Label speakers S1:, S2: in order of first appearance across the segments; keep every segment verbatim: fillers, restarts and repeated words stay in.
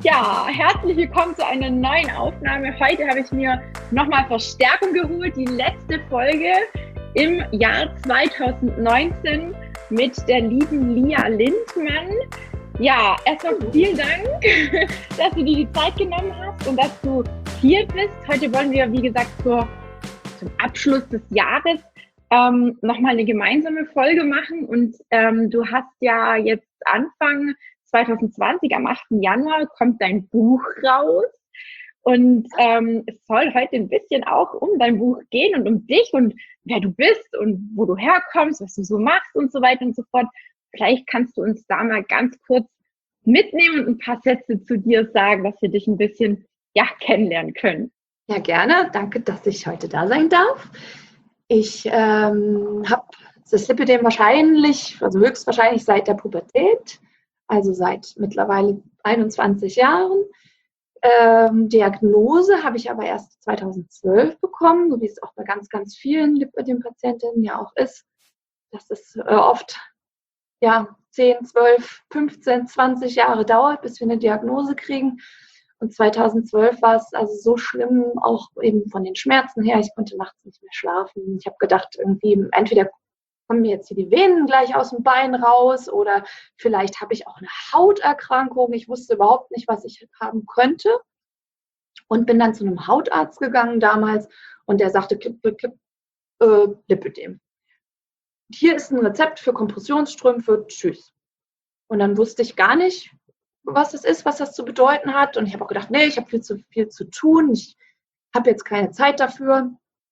S1: Ja, herzlich willkommen zu einer neuen Aufnahme. Heute habe ich mir nochmal Verstärkung geholt. Die letzte Folge im Jahr zwanzig neunzehn mit der lieben Lia Lindmann. Ja, erstmal vielen Dank, dass du dir die Zeit genommen hast und dass du hier bist. Heute wollen wir, wie gesagt, zur, zum Abschluss des Jahres ähm, nochmal eine gemeinsame Folge machen. Und ähm, du hast ja jetzt Anfang zwanzig zwanzig, am achten Januar, kommt dein Buch raus. Und ähm, es soll heute ein bisschen auch um dein Buch gehen und um dich und wer du bist und wo du herkommst, was du so machst und so weiter und so fort. Vielleicht kannst du uns da mal ganz kurz mitnehmen und ein paar Sätze zu dir sagen, dass wir dich ein bisschen ja, kennenlernen können.
S2: Ja, gerne. Danke, dass ich heute da sein darf. Ich ähm, habe das Lipödem wahrscheinlich, also höchstwahrscheinlich seit der Pubertät, also seit mittlerweile einundzwanzig Jahren. Ähm, Diagnose habe ich aber erst zweitausendzwölf bekommen, so wie es auch bei ganz, ganz vielen Lipödem-Patientinnen ja auch ist, dass es äh, oft ja, zehn, zwölf, fünfzehn, zwanzig Jahre dauert, bis wir eine Diagnose kriegen. Und zweitausendzwölf war es also so schlimm, auch eben von den Schmerzen her. Ich konnte nachts nicht mehr schlafen. Ich habe gedacht, irgendwie entweder kommen mir jetzt hier die Venen gleich aus dem Bein raus oder vielleicht habe ich auch eine Hauterkrankung. Ich wusste überhaupt nicht, was ich haben könnte. Und bin dann zu einem Hautarzt gegangen damals und der sagte, kipp, kipp, äh, Lipödem. Hier ist ein Rezept für Kompressionsstrümpfe, tschüss. Und dann wusste ich gar nicht, was das ist, was das zu bedeuten hat. Und ich habe auch gedacht, nee, ich habe viel zu viel zu tun, ich habe jetzt keine Zeit dafür.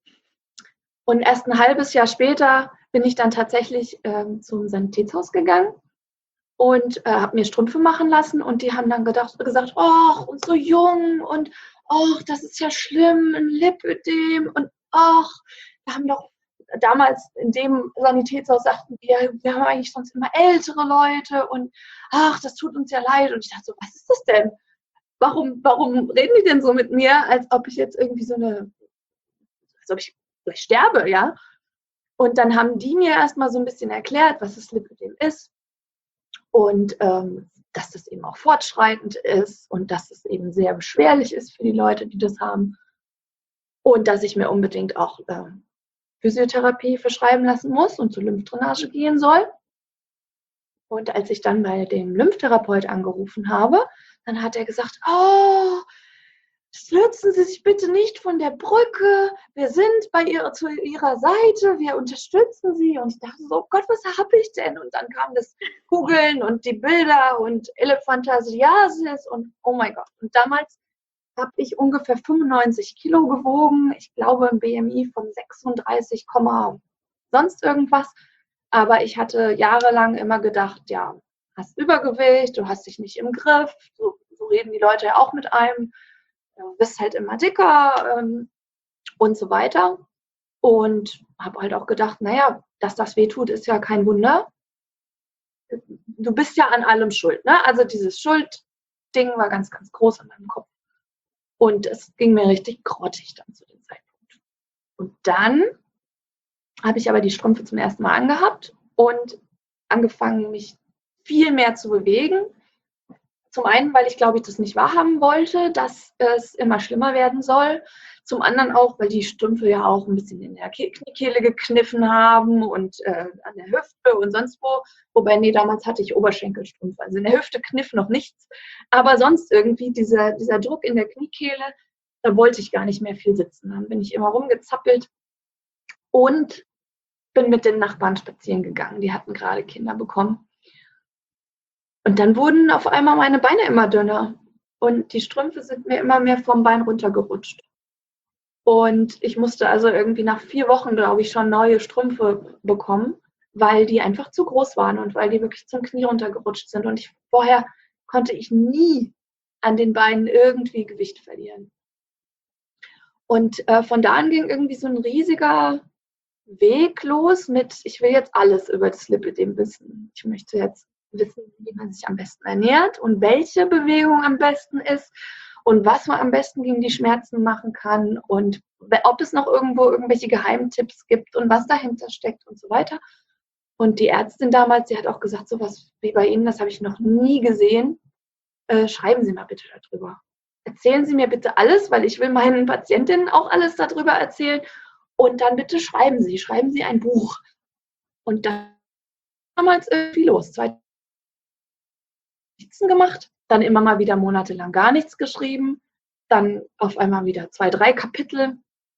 S2: Und erst ein halbes Jahr später bin ich dann tatsächlich ähm, zum Sanitätshaus gegangen und äh, habe mir Strümpfe machen lassen. Und die haben dann gedacht, gesagt, ach, und so jung und ach, das ist ja schlimm, ein Lipödem und ach, wir haben doch damals in dem Sanitätshaus sagten wir, wir haben eigentlich sonst immer ältere Leute und ach, das tut uns ja leid. Und ich dachte so, was ist das denn? Warum, warum reden die denn so mit mir, als ob ich jetzt irgendwie so eine, als ob ich gleich sterbe, ja? Und dann haben die mir erstmal so ein bisschen erklärt, was das Lipödem ist und ähm, dass das eben auch fortschreitend ist und dass es eben sehr beschwerlich ist für die Leute, die das haben. Und dass ich mir unbedingt auch ähm, Physiotherapie verschreiben lassen muss und zur Lymphdrainage gehen soll. Und als ich dann bei dem Lymphtherapeut angerufen habe, dann hat er gesagt, oh, stürzen Sie sich bitte nicht von der Brücke, wir sind bei ihrer, zu Ihrer Seite, wir unterstützen Sie. Und ich dachte so, oh Gott, was habe ich denn? Und dann kam das Googeln und die Bilder und Elephantasiasis und oh mein Gott. Und damals habe ich ungefähr fünfundneunzig Kilo gewogen. Ich glaube ein B M I von sechsunddreißig, sonst irgendwas. Aber ich hatte jahrelang immer gedacht, ja, hast Übergewicht, du hast dich nicht im Griff. So, so reden die Leute ja auch mit einem. Du bist halt immer dicker ähm, und so weiter. Und habe halt auch gedacht, naja, dass das weh tut, ist ja kein Wunder. Du bist ja an allem schuld, ne? Also dieses Schuldding war ganz, ganz groß in meinem Kopf. Und es ging mir richtig grottig dann zu dem Zeitpunkt. Und dann habe ich aber die Strümpfe zum ersten Mal angehabt und angefangen, mich viel mehr zu bewegen. Zum einen, weil ich, glaube ich, das nicht wahrhaben wollte, dass es immer schlimmer werden soll. Zum anderen auch, weil die Strümpfe ja auch ein bisschen in der Kniekehle gekniffen haben und äh, an der Hüfte und sonst wo. Wobei, nee, damals hatte ich Oberschenkelstrümpfe. Also in der Hüfte kniff noch nichts. Aber sonst irgendwie dieser, dieser Druck in der Kniekehle, da wollte ich gar nicht mehr viel sitzen. Dann bin ich immer rumgezappelt und bin mit den Nachbarn spazieren gegangen. Die hatten gerade Kinder bekommen. Und dann wurden auf einmal meine Beine immer dünner. Und die Strümpfe sind mir immer mehr vom Bein runtergerutscht. Und ich musste also irgendwie nach vier Wochen, glaube ich, schon neue Strümpfe bekommen, weil die einfach zu groß waren und weil die wirklich zum Knie runtergerutscht sind. Und ich, vorher konnte ich nie an den Beinen irgendwie Gewicht verlieren. Und äh, von da an ging irgendwie so ein riesiger Weg los mit, ich will jetzt alles über das Lipödem wissen. Ich möchte jetzt wissen, wie man sich am besten ernährt und welche Bewegung am besten ist und was man am besten gegen die Schmerzen machen kann und ob es noch irgendwo irgendwelche Geheimtipps gibt und was dahinter steckt und so weiter. Und die Ärztin damals, die hat auch gesagt, sowas wie bei Ihnen, das habe ich noch nie gesehen. äh, schreiben Sie mal bitte darüber. Erzählen Sie mir bitte alles, weil ich will meinen Patientinnen auch alles darüber erzählen. Und dann bitte schreiben Sie, schreiben Sie ein Buch. Und dann damals irgendwie los. Zwei nichts gemacht, dann immer mal wieder monatelang gar nichts geschrieben, dann auf einmal wieder zwei, drei Kapitel.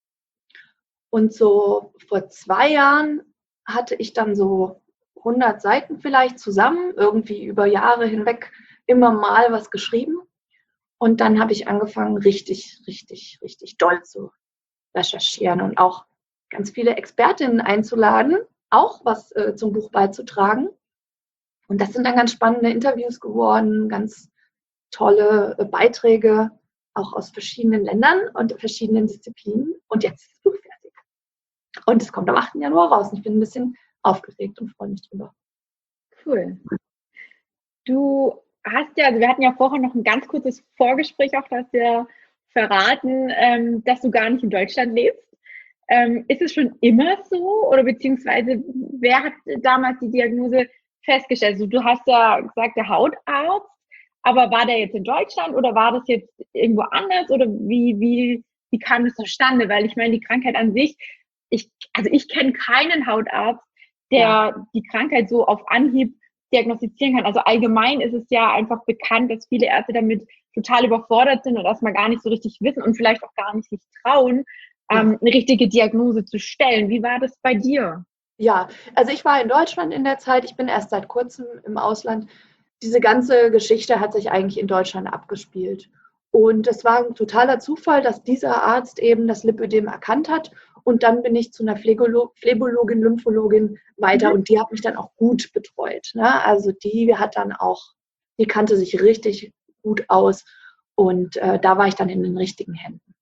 S2: Und so vor zwei Jahren hatte ich dann so hundert Seiten vielleicht zusammen, irgendwie über Jahre hinweg immer mal was geschrieben. Und dann habe ich angefangen, richtig, richtig, richtig doll zu recherchieren und auch ganz viele Expertinnen einzuladen, auch was äh, zum Buch beizutragen. Und das sind dann ganz spannende Interviews geworden, ganz tolle äh, Beiträge, auch aus verschiedenen Ländern und verschiedenen Disziplinen. Und jetzt ist das Buch fertig. Und es kommt am achten Januar raus. Und ich bin ein bisschen aufgeregt und freue mich drüber.
S1: Cool. Du hast ja, also wir hatten ja vorher noch ein ganz kurzes Vorgespräch auch, da hast du ja verraten, ähm, dass du gar nicht in Deutschland lebst. Ähm, ist es schon immer so oder beziehungsweise wer hat damals die Diagnose festgestellt? Also du hast ja gesagt, der Hautarzt, aber war der jetzt in Deutschland oder war das jetzt irgendwo anders oder wie, wie, wie kam das zustande? Weil ich meine, die Krankheit an sich, ich, also ich kenne keinen Hautarzt, der ja. die Krankheit so auf Anhieb diagnostizieren kann. Also allgemein ist es ja einfach bekannt, dass viele Ärzte damit total überfordert sind und erstmal gar nicht so richtig wissen und vielleicht auch gar nicht sich trauen, ähm, eine richtige Diagnose zu stellen. Wie war das bei dir?
S2: Ja, also ich war in Deutschland in der Zeit, ich bin erst seit kurzem im Ausland. Diese ganze Geschichte hat sich eigentlich in Deutschland abgespielt. Und es war ein totaler Zufall, dass dieser Arzt eben das Lipödem erkannt hat. Und dann bin ich zu einer Phlebologin, Lymphologin weiter mhm. und die hat mich dann auch gut betreut. Ne? Also die hat dann auch, die kannte sich richtig gut aus und äh, da war ich dann in den richtigen Händen.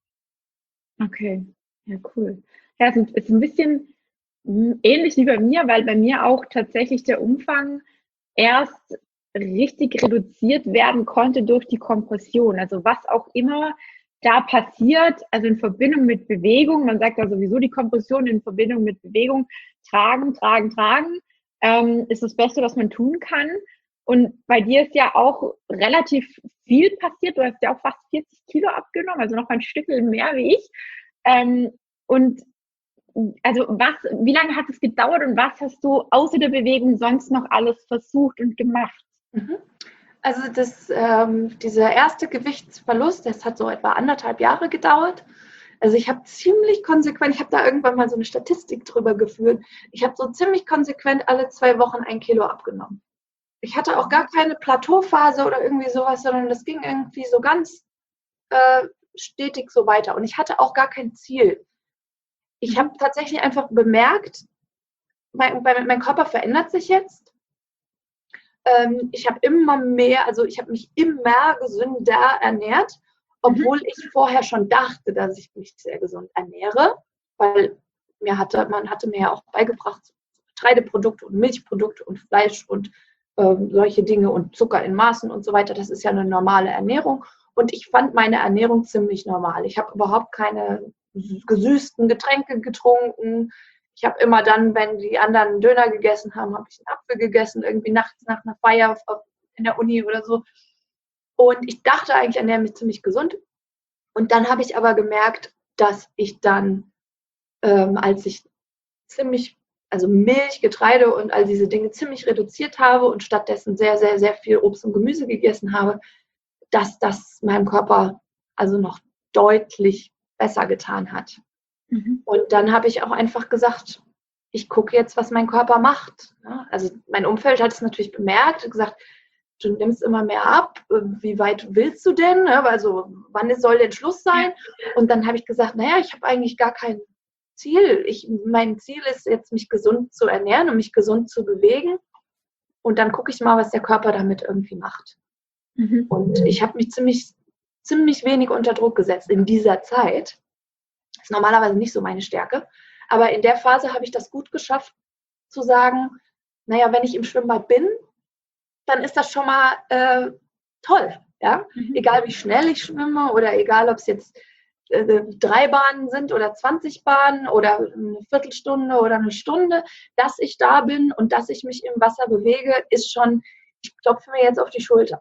S1: Okay, ja cool. Ja, es ist ein bisschen ähnlich wie bei mir, weil bei mir auch tatsächlich der Umfang erst richtig reduziert werden konnte durch die Kompression. Also was auch immer da passiert, also in Verbindung mit Bewegung, man sagt ja sowieso die Kompression in Verbindung mit Bewegung, tragen, tragen, tragen, ähm, ist das Beste, was man tun kann. Und bei dir ist ja auch relativ viel passiert. Du hast ja auch fast vierzig Kilo abgenommen, also noch ein Stückchen mehr wie ich. Ähm, und also was, wie lange hat es gedauert und was hast du außer der Bewegung sonst noch alles versucht und gemacht?
S2: Mhm. Also das, ähm, dieser erste Gewichtsverlust, das hat so etwa anderthalb Jahre gedauert. Also ich habe ziemlich konsequent, ich habe da irgendwann mal so eine Statistik drüber geführt, ich habe so ziemlich konsequent alle zwei Wochen ein Kilo abgenommen. Ich hatte auch gar keine Plateauphase oder irgendwie sowas, sondern das ging irgendwie so ganz äh, stetig so weiter. Und ich hatte auch gar kein Ziel. Ich habe tatsächlich einfach bemerkt, mein, mein Körper verändert sich jetzt. Ähm, ich habe immer mehr, also ich habe mich immer gesünder ernährt, obwohl mhm. ich vorher schon dachte, dass ich mich sehr gesund ernähre, weil mir hatte, man hatte mir ja auch beigebracht, Getreideprodukte und Milchprodukte und Fleisch und ähm, solche Dinge und Zucker in Maßen und so weiter. Das ist ja eine normale Ernährung. Und ich fand meine Ernährung ziemlich normal. Ich habe überhaupt keine gesüßten Getränke getrunken. Ich habe immer dann, wenn die anderen Döner gegessen haben, habe ich einen Apfel gegessen, irgendwie nachts nach einer Feier in der Uni oder so. Und ich dachte eigentlich, ernähre mich ziemlich gesund. Und dann habe ich aber gemerkt, dass ich dann, ähm, als ich ziemlich, also Milch, Getreide und all diese Dinge ziemlich reduziert habe und stattdessen sehr, sehr, sehr viel Obst und Gemüse gegessen habe, dass das meinem Körper also noch deutlich besser getan hat. Mhm. Und dann habe ich auch einfach gesagt, ich gucke jetzt, was mein Körper macht. Also mein Umfeld hat es natürlich bemerkt und gesagt, du nimmst immer mehr ab, wie weit willst du denn? Also wann soll denn Schluss sein? Und dann habe ich gesagt, naja, ich habe eigentlich gar kein Ziel. Ich, mein Ziel ist jetzt, mich gesund zu ernähren und mich gesund zu bewegen. Und dann gucke ich mal, was der Körper damit irgendwie macht. Mhm. Und ich habe mich ziemlich, ziemlich wenig unter Druck gesetzt in dieser Zeit. Das ist normalerweise nicht so meine Stärke. Aber in der Phase habe ich das gut geschafft, zu sagen, naja, wenn ich im Schwimmbad bin, dann ist das schon mal äh, toll. Ja? Mhm. Egal wie schnell ich schwimme oder egal, ob es jetzt äh, drei Bahnen sind oder zwanzig Bahnen oder eine Viertelstunde oder eine Stunde, dass ich da bin und dass ich mich im Wasser bewege, ist schon, ich klopfe mir jetzt auf die Schulter.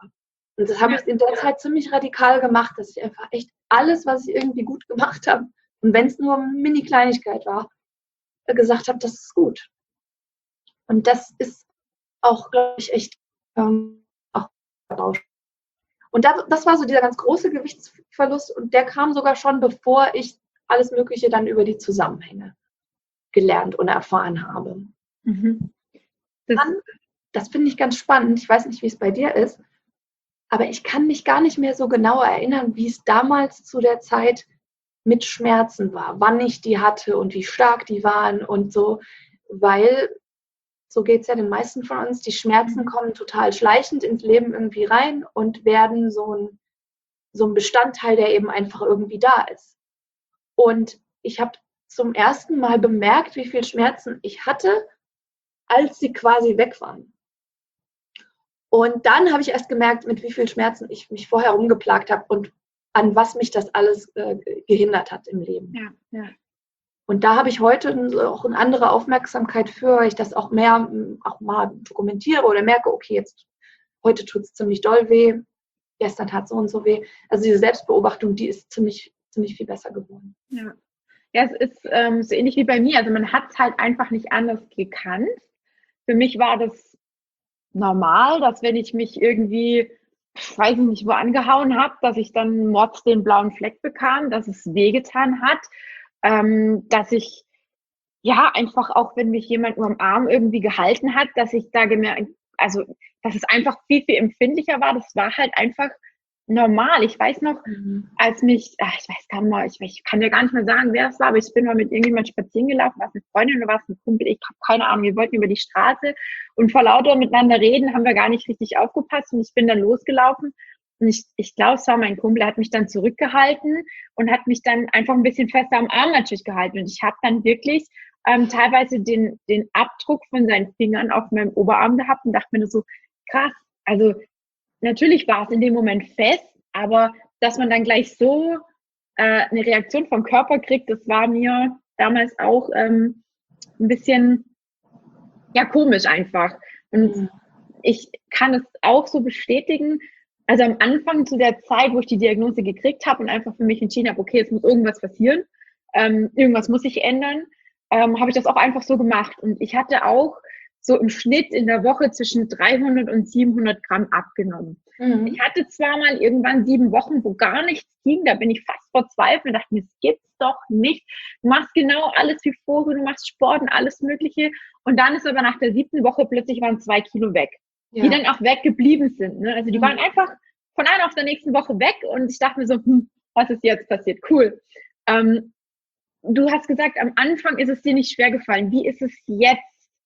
S2: Und das habe
S1: Ja.
S2: ich in der Zeit ziemlich radikal gemacht, dass ich einfach echt alles, was ich irgendwie gut gemacht habe, und wenn es nur eine Mini-Kleinigkeit war, gesagt habe, das ist gut. Und das ist auch, glaube ich, echt ähm, auch Rausch. Und das, das war so dieser ganz große Gewichtsverlust und der kam sogar schon, bevor ich alles Mögliche dann über die Zusammenhänge gelernt und erfahren habe.
S1: Mhm. Das,
S2: Dann, das finde ich ganz spannend, ich weiß nicht, wie es bei dir ist, aber ich kann mich gar nicht mehr so genau erinnern, wie es damals zu der Zeit mit Schmerzen war, wann ich die hatte und wie stark die waren und so, weil so geht es ja den meisten von uns, die Schmerzen kommen total schleichend ins Leben irgendwie rein und werden so ein, so ein Bestandteil, der eben einfach irgendwie da ist. Und ich habe zum ersten Mal bemerkt, wie viel Schmerzen ich hatte, als sie quasi weg waren. Und dann habe ich erst gemerkt, mit wie viel Schmerzen ich mich vorher rumgeplagt habe und an was mich das alles äh, gehindert hat im Leben.
S1: ja, ja.
S2: Und da habe ich heute auch eine andere Aufmerksamkeit für, weil ich das auch mehr auch mal dokumentiere oder merke, okay, jetzt heute tut es ziemlich doll weh, gestern tat es so und so weh. Also diese Selbstbeobachtung, die ist ziemlich, ziemlich viel besser geworden.
S1: Ja, ja, es ist ähm, so ähnlich wie bei mir. Also man hat es halt einfach nicht anders gekannt. Für mich war das normal, dass wenn ich mich irgendwie, weiß ich nicht, wo angehauen habe, dass ich dann mords den blauen Fleck bekam, dass es wehgetan hat, ähm, dass ich ja einfach auch, wenn mich jemand nur am Arm irgendwie gehalten hat, dass ich da gemerkt, also dass es einfach viel, viel empfindlicher war. Das war halt einfach normal. Ich weiß noch,
S2: Mhm.
S1: als mich, ach, ich weiß gar nicht mal, ich, ich kann dir gar nicht mehr sagen, wer es war, aber ich bin mal mit irgendjemand spazieren gelaufen, war es eine Freundin oder war es ein Kumpel, ich habe keine Ahnung, wir wollten über die Straße und vor lauter miteinander reden, haben wir gar nicht richtig aufgepasst und ich bin dann losgelaufen und ich, ich glaube, es war mein Kumpel, der hat mich dann zurückgehalten und hat mich dann einfach ein bisschen fester am Arm natürlich gehalten und ich habe dann wirklich ähm, teilweise den, den Abdruck von seinen Fingern auf meinem Oberarm gehabt und dachte mir nur so, krass, also natürlich war es in dem Moment fest, aber dass man dann gleich so äh, eine Reaktion vom Körper kriegt, das war mir damals auch ähm, ein bisschen ja komisch einfach. Und
S2: Mhm.
S1: ich kann es auch so bestätigen. Also am Anfang zu der Zeit, wo ich die Diagnose gekriegt habe und einfach für mich entschieden habe, okay, es muss irgendwas passieren, ähm, irgendwas muss sich ändern, ähm, habe ich das auch einfach so gemacht. Und ich hatte auch so im Schnitt in der Woche zwischen dreihundert und siebenhundert Gramm abgenommen.
S2: Mhm.
S1: Ich hatte zwar mal irgendwann sieben Wochen, wo gar nichts ging, da bin ich fast verzweifelt und dachte mir, das gibt's doch nicht. Du machst genau alles wie vorher, du machst Sport und alles Mögliche. Und dann ist aber nach der siebten Woche plötzlich waren zwei Kilo weg,
S2: Ja.
S1: die dann auch weggeblieben sind. Ne? Also die
S2: Mhm.
S1: waren einfach von einer auf der nächsten Woche weg und ich dachte mir so, hm, was ist jetzt passiert? Cool. Ähm, du hast gesagt, am Anfang ist es dir nicht schwer gefallen. Wie ist es jetzt?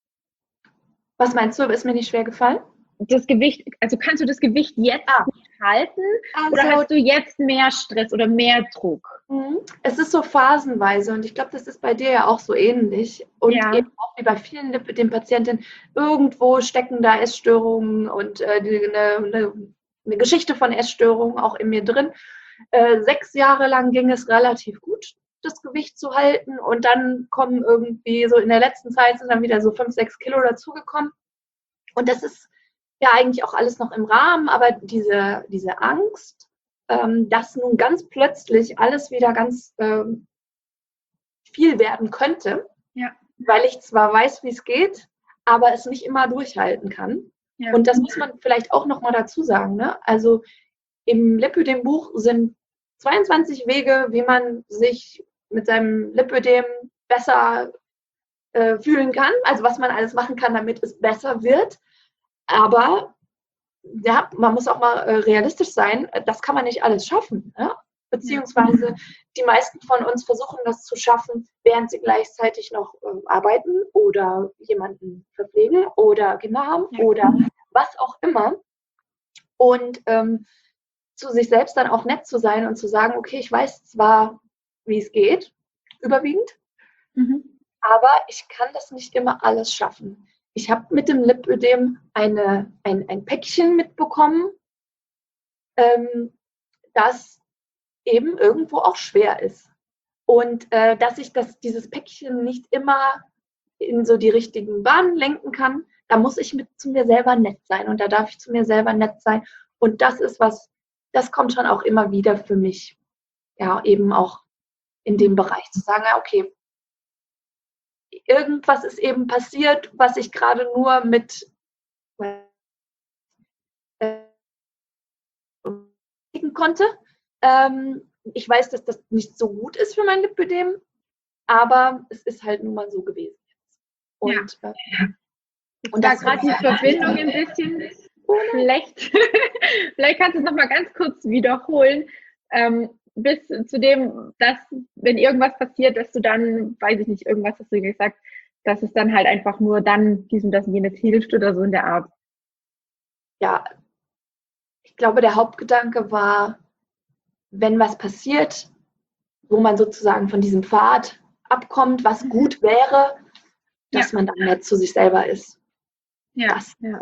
S2: Was meinst du, ist mir nicht schwer gefallen?
S1: Das Gewicht, also kannst du das Gewicht jetzt
S2: Ah.
S1: nicht halten oder
S2: Also,
S1: hast du jetzt mehr Stress oder mehr Druck?
S2: mhm. Es ist so phasenweise und ich glaube, das ist bei dir ja auch so ähnlich und
S1: Ja.
S2: eben auch wie bei vielen den Patientinnen, irgendwo stecken da Essstörungen und äh, eine, eine, eine Geschichte von Essstörungen auch in mir drin. Äh, sechs Jahre lang ging es relativ gut, das Gewicht zu halten und dann kommen irgendwie so in der letzten Zeit sind dann wieder so fünf, sechs Kilo dazugekommen und das ist ja eigentlich auch alles noch im Rahmen, aber diese, diese Angst, ähm, dass nun ganz plötzlich alles wieder ganz ähm, viel werden könnte,
S1: Ja.
S2: weil ich zwar weiß, wie es geht, aber es nicht immer durchhalten kann.
S1: Ja.
S2: Und das muss man vielleicht auch noch mal dazu sagen. Ne? Also im Lipödem-Buch sind zweiundzwanzig Wege, wie man sich mit seinem Lipödem besser äh, fühlen kann, also was man alles machen kann, damit es besser wird. Aber ja, man muss auch mal äh, realistisch sein, das kann man nicht alles schaffen. Ne? Beziehungsweise die meisten von uns versuchen das zu schaffen, während sie gleichzeitig noch äh, arbeiten oder jemanden verpflegen oder Kinder haben
S1: Ja.
S2: oder was auch immer. Und ähm, zu sich selbst dann auch nett zu sein und zu sagen, okay, ich weiß zwar, wie es geht, überwiegend,
S1: Mhm.
S2: aber ich kann das nicht immer alles schaffen. Ich habe mit dem Lipödem eine, ein, ein Päckchen mitbekommen, ähm, das eben irgendwo auch schwer ist. Und äh, dass ich das, dieses Päckchen nicht immer in so die richtigen Bahnen lenken kann, da muss ich mit zu mir selber nett sein und da darf ich zu mir selber nett sein Und das ist was, das kommt schon auch immer wieder für mich, ja, eben auch in dem Bereich zu sagen, ja, okay, irgendwas ist eben passiert, was ich gerade nur mit äh, konnte. Ähm, ich weiß, dass das nicht so gut ist für mein Lipödem, aber es ist halt nun mal so gewesen. Und,
S1: ja.
S2: äh,
S1: und da gerade die Verbindung ein bisschen schlecht. Vielleicht kannst du es nochmal ganz kurz wiederholen, ähm, bis zu dem, dass, wenn irgendwas passiert, dass du dann, weiß ich nicht, irgendwas hast du gesagt, dass es dann halt einfach nur dann diesem, das jenes hilft oder so in der Art.
S2: Ja, ich glaube, der Hauptgedanke war, wenn was passiert, wo man sozusagen von diesem Pfad abkommt, was gut wäre, dass ja. man dann nett zu sich selber ist.
S1: Ja.
S2: Das,
S1: ja.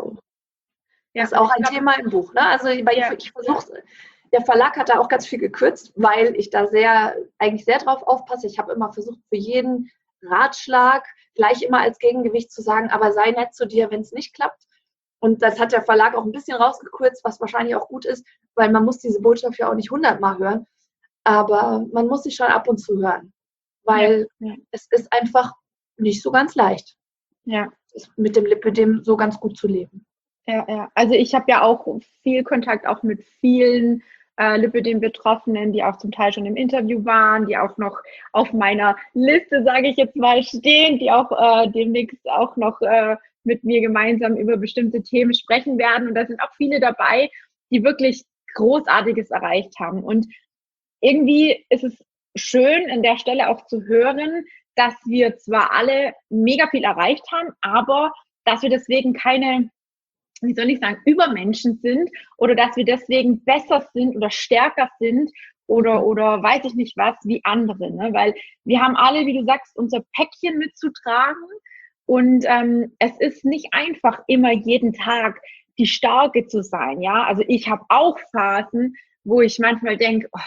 S2: das ist auch ein glaub, Thema im Buch. Ne? Also weil ja. ich, ich versuche, der Verlag hat da auch ganz viel gekürzt, weil ich da sehr, eigentlich sehr drauf aufpasse. Ich habe immer versucht, für jeden Ratschlag gleich immer als Gegengewicht zu sagen, aber sei nett zu dir, wenn es nicht klappt. Und das hat der Verlag auch ein bisschen rausgekürzt, was wahrscheinlich auch gut ist, weil man muss diese Botschaft ja auch nicht hundertmal hören. Aber man muss sie schon ab und zu hören, weil ja, ja. es ist einfach nicht so ganz leicht,
S1: ja.
S2: mit dem Lipödem so ganz gut zu leben.
S1: Ja, ja. Also ich habe ja auch viel Kontakt auch mit vielen äh, Lipödem-Betroffenen, die auch zum Teil schon im Interview waren, die auch noch auf meiner Liste, sage ich jetzt mal, stehen, die auch äh, demnächst auch noch äh, mit mir gemeinsam über bestimmte Themen sprechen werden. Und da sind auch viele dabei, die wirklich Großartiges erreicht haben. Und irgendwie ist es schön, an der Stelle auch zu hören, dass wir zwar alle mega viel erreicht haben, aber dass wir deswegen keine, wie soll ich sagen, Übermenschen sind oder dass wir deswegen besser sind oder stärker sind oder, mhm. oder weiß ich nicht was, wie andere. Ne? Weil wir haben alle, wie du sagst, unser Päckchen mitzutragen und ähm, es ist nicht einfach, immer jeden Tag die Starke zu sein. Ja, also ich habe auch Phasen, wo ich manchmal denke, oh,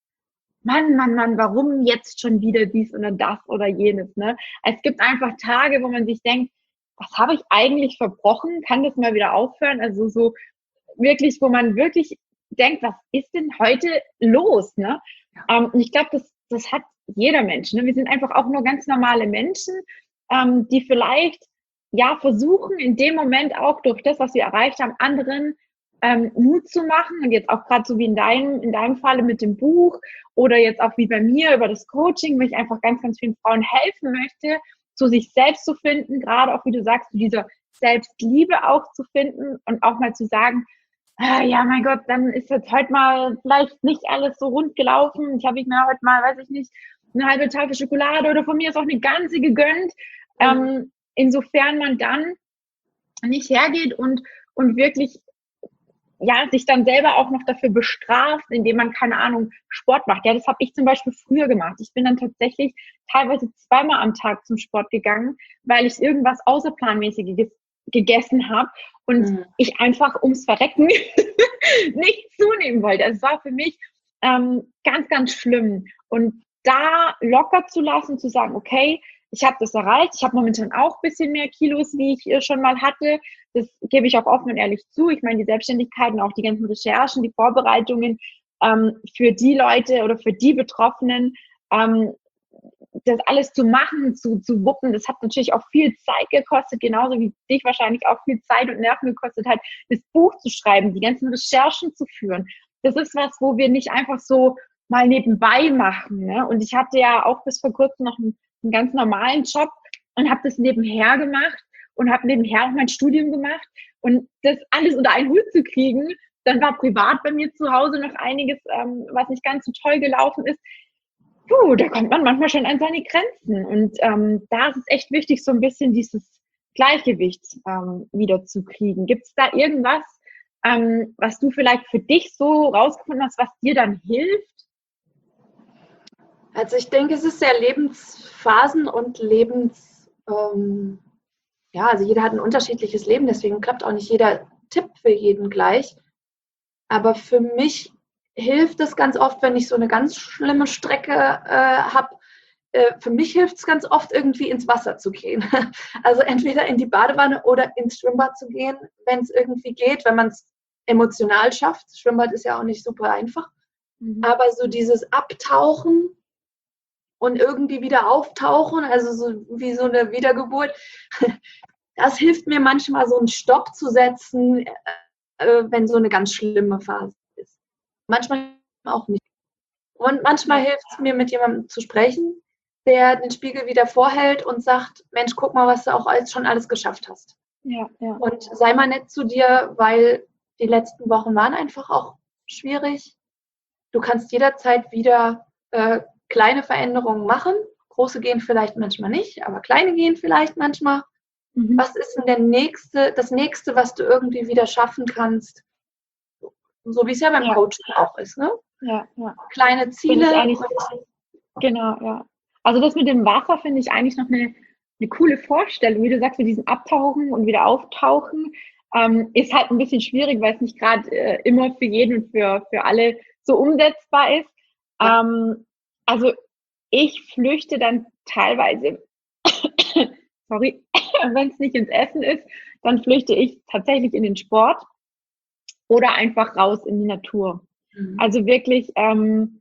S1: Mann, Mann, Mann, warum jetzt schon wieder dies oder das oder jenes, ne? Es gibt einfach Tage, wo man sich denkt, was habe ich eigentlich verbrochen? Kann das mal wieder aufhören? Also so wirklich, wo man wirklich denkt, was ist denn heute los, ne? Ja. Ähm, und ich glaube, das, das hat jeder Mensch, ne? Wir sind einfach auch nur ganz normale Menschen, ähm, die vielleicht, ja, versuchen in dem Moment auch durch das, was wir erreicht haben, anderen Ähm, Mut zu machen und jetzt auch gerade so wie in deinem, in deinem Falle mit dem Buch oder jetzt auch wie bei mir über das Coaching, wo ich einfach ganz, ganz vielen Frauen helfen möchte, zu sich selbst zu finden, gerade auch wie du sagst, zu dieser Selbstliebe auch zu finden und auch mal zu sagen, ah, ja, mein Gott, dann ist jetzt heute mal vielleicht nicht alles so rund gelaufen. Ich habe ich mir heute mal, weiß ich nicht, eine halbe Tafel Schokolade oder von mir ist auch eine ganze gegönnt. Mhm. Ähm, insofern man dann nicht hergeht und, und wirklich ja, sich dann selber auch noch dafür bestraft, indem man, keine Ahnung, Sport macht. Ja, das habe ich zum Beispiel früher gemacht. Ich bin dann tatsächlich teilweise zweimal am Tag zum Sport gegangen, weil ich irgendwas Außerplanmäßiges gegessen habe und mhm. ich einfach ums Verrecken nicht zunehmen wollte. Es war für mich ähm, ganz, ganz schlimm. Und da locker zu lassen, zu sagen, okay, ich habe das erreicht. Ich habe momentan auch ein bisschen mehr Kilos, wie ich schon mal hatte. Das gebe ich auch offen und ehrlich zu. Ich meine, die Selbstständigkeit und auch die ganzen Recherchen, die Vorbereitungen ähm, für die Leute oder für die Betroffenen, ähm, das alles zu machen, zu, zu wuppen, das hat natürlich auch viel Zeit gekostet, genauso wie dich wahrscheinlich auch viel Zeit und Nerven gekostet hat, das Buch zu schreiben, die ganzen Recherchen zu führen. Das ist was, wo wir nicht einfach so mal nebenbei machen. Ne? Und ich hatte ja auch bis vor kurzem noch einen, einen ganz normalen Job und habe das nebenher gemacht und habe nebenher auch mein Studium gemacht. Und das alles unter einen Hut zu kriegen, dann war privat bei mir zu Hause noch einiges, ähm, was nicht ganz so toll gelaufen ist. Puh, da kommt man manchmal schon an seine Grenzen. Und ähm, da ist es echt wichtig, so ein bisschen dieses Gleichgewicht ähm, wieder zu kriegen. Gibt es da irgendwas, ähm, was du vielleicht für dich so rausgefunden hast, was dir dann hilft?
S2: Also ich denke, es ist sehr Lebensphasen und Lebens... Ähm, ja, also jeder hat ein unterschiedliches Leben, deswegen klappt auch nicht jeder Tipp für jeden gleich. Aber für mich hilft es ganz oft, wenn ich so eine ganz schlimme Strecke äh, habe. Äh, für mich hilft es ganz oft, irgendwie ins Wasser zu gehen. Also entweder in die Badewanne oder ins Schwimmbad zu gehen, wenn es irgendwie geht. Wenn man es emotional schafft. Schwimmbad ist ja auch nicht super einfach. Mhm. Aber so dieses Abtauchen und irgendwie wieder auftauchen, also so wie so eine Wiedergeburt, das hilft mir manchmal, so einen Stopp zu setzen, äh, wenn so eine ganz schlimme Phase ist. Manchmal auch nicht. Und manchmal hilft es mir, mit jemandem zu sprechen, der den Spiegel wieder vorhält und sagt, Mensch, guck mal, was du auch alles, schon alles geschafft hast.
S1: Ja, ja.
S2: Und sei mal nett zu dir, weil die letzten Wochen waren einfach auch schwierig. Du kannst jederzeit wieder äh, kleine Veränderungen machen. Große gehen vielleicht manchmal nicht, aber kleine gehen vielleicht manchmal. Mhm. Was ist denn der nächste, das nächste, was du irgendwie wieder schaffen kannst? So wie es ja beim ja. Coaching auch ist, ne?
S1: Ja, ja.
S2: Kleine Ziele.
S1: Genau, ja. Also das mit dem Wasser finde ich eigentlich noch eine, eine coole Vorstellung, wie du sagst, mit diesem Abtauchen und wieder auftauchen. Ähm, ist halt ein bisschen schwierig, weil es nicht gerade äh, immer für jeden und für, für alle so umsetzbar ist. Ja. Ähm, also ich flüchte dann teilweise, sorry, wenn es nicht ins Essen ist, dann flüchte ich tatsächlich in den Sport oder einfach raus in die Natur. Mhm. Also wirklich ähm,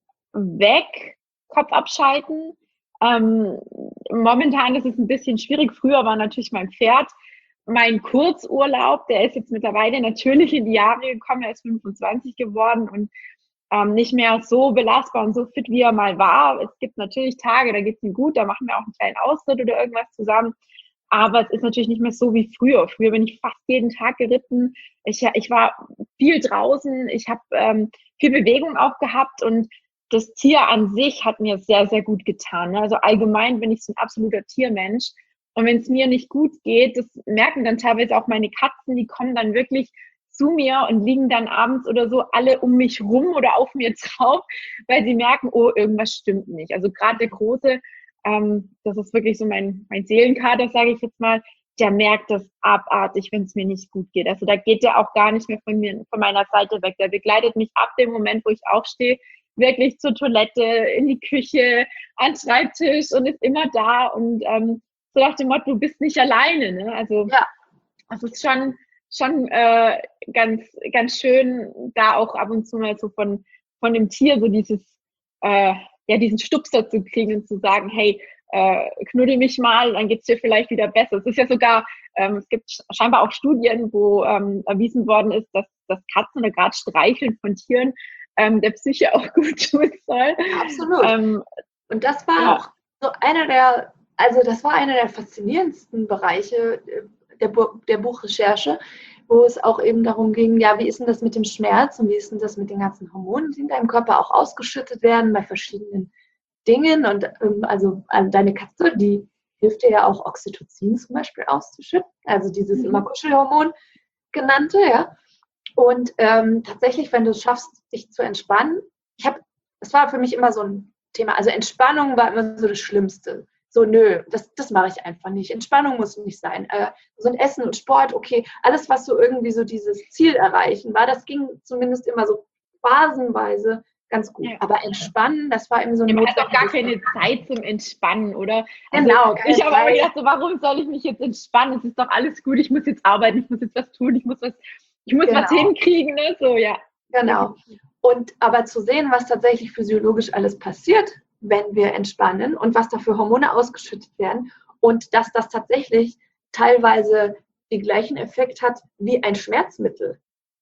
S1: weg, Kopf abschalten. Ähm, momentan ist es ein bisschen schwierig. Früher war natürlich mein Pferd mein Kurzurlaub, der ist jetzt mittlerweile natürlich in die Jahre gekommen, er ist fünfundzwanzig geworden und ähm, nicht mehr so belastbar und so fit, wie er mal war. Es gibt natürlich Tage, da geht's ihm gut, da machen wir auch einen kleinen Ausritt oder irgendwas zusammen. Aber es ist natürlich nicht mehr so wie früher. Früher bin ich fast jeden Tag geritten. Ich, ich war viel draußen, ich habe ähm, viel Bewegung auch gehabt und das Tier an sich hat mir sehr, sehr gut getan. Also allgemein bin ich so ein absoluter Tiermensch. Und wenn es mir nicht gut geht, das merken dann teilweise auch meine Katzen, die kommen dann wirklich zu mir und liegen dann abends oder so alle um mich rum oder auf mir drauf, weil sie merken, oh, irgendwas stimmt nicht. Also gerade der Große, ähm, das ist wirklich so mein, mein Seelenkater, sage ich jetzt mal, der merkt das abartig, wenn es mir nicht gut geht. Also da geht der auch gar nicht mehr von mir, von meiner Seite weg. Der begleitet mich ab dem Moment, wo ich aufstehe, wirklich zur Toilette, in die Küche, an den Schreibtisch und ist immer da und ähm, so nach dem Motto, du bist nicht alleine. Ne? Also ja. Das ist schon, schon äh, ganz, ganz schön, da auch ab und zu mal so von, von dem Tier so dieses, äh, ja, diesen Stupser zu kriegen und zu sagen, hey, äh, knuddel mich mal, dann geht's dir vielleicht wieder besser. Es ist ja sogar, ähm, es gibt scheinbar auch Studien, wo ähm, erwiesen worden ist, dass, dass Katzen oder gerade Streicheln von Tieren ähm, der Psyche auch gut tun soll.
S2: Absolut. Ähm, und das war ja. auch so einer der, also das war einer der faszinierendsten Bereiche der, der Buchrecherche, wo es auch eben darum ging, ja, wie ist denn das mit dem Schmerz und wie ist denn das mit den ganzen Hormonen, die in deinem Körper auch ausgeschüttet werden bei verschiedenen Dingen. Und ähm, also, also deine Katze, die hilft dir ja auch Oxytocin zum Beispiel auszuschütten, also dieses mhm. immer Kuschelhormon genannte, ja. Und ähm, tatsächlich, wenn du es schaffst, dich zu entspannen, ich habe, das war für mich immer so ein Thema, also Entspannung war immer so das Schlimmste. So, nö, das, das mache ich einfach nicht. Entspannung muss nicht sein. Äh, so ein Essen und Sport, okay, alles, was so irgendwie so dieses Ziel erreichen war, das ging zumindest immer so phasenweise ganz gut. Ja. Aber entspannen, das war eben so eine.
S1: Man hat auch gar keine Zeit zum Entspannen, oder?
S2: Also genau.
S1: Ich habe aber gedacht, so, warum soll ich mich jetzt entspannen? Es ist doch alles gut, ich muss jetzt arbeiten, ich muss jetzt was tun, ich muss was, ich muss genau. was hinkriegen, ne? So, ja.
S2: Genau. Und aber zu sehen, was tatsächlich physiologisch alles passiert, wenn wir entspannen und was da für Hormone ausgeschüttet werden und dass das tatsächlich teilweise den gleichen Effekt hat wie ein Schmerzmittel.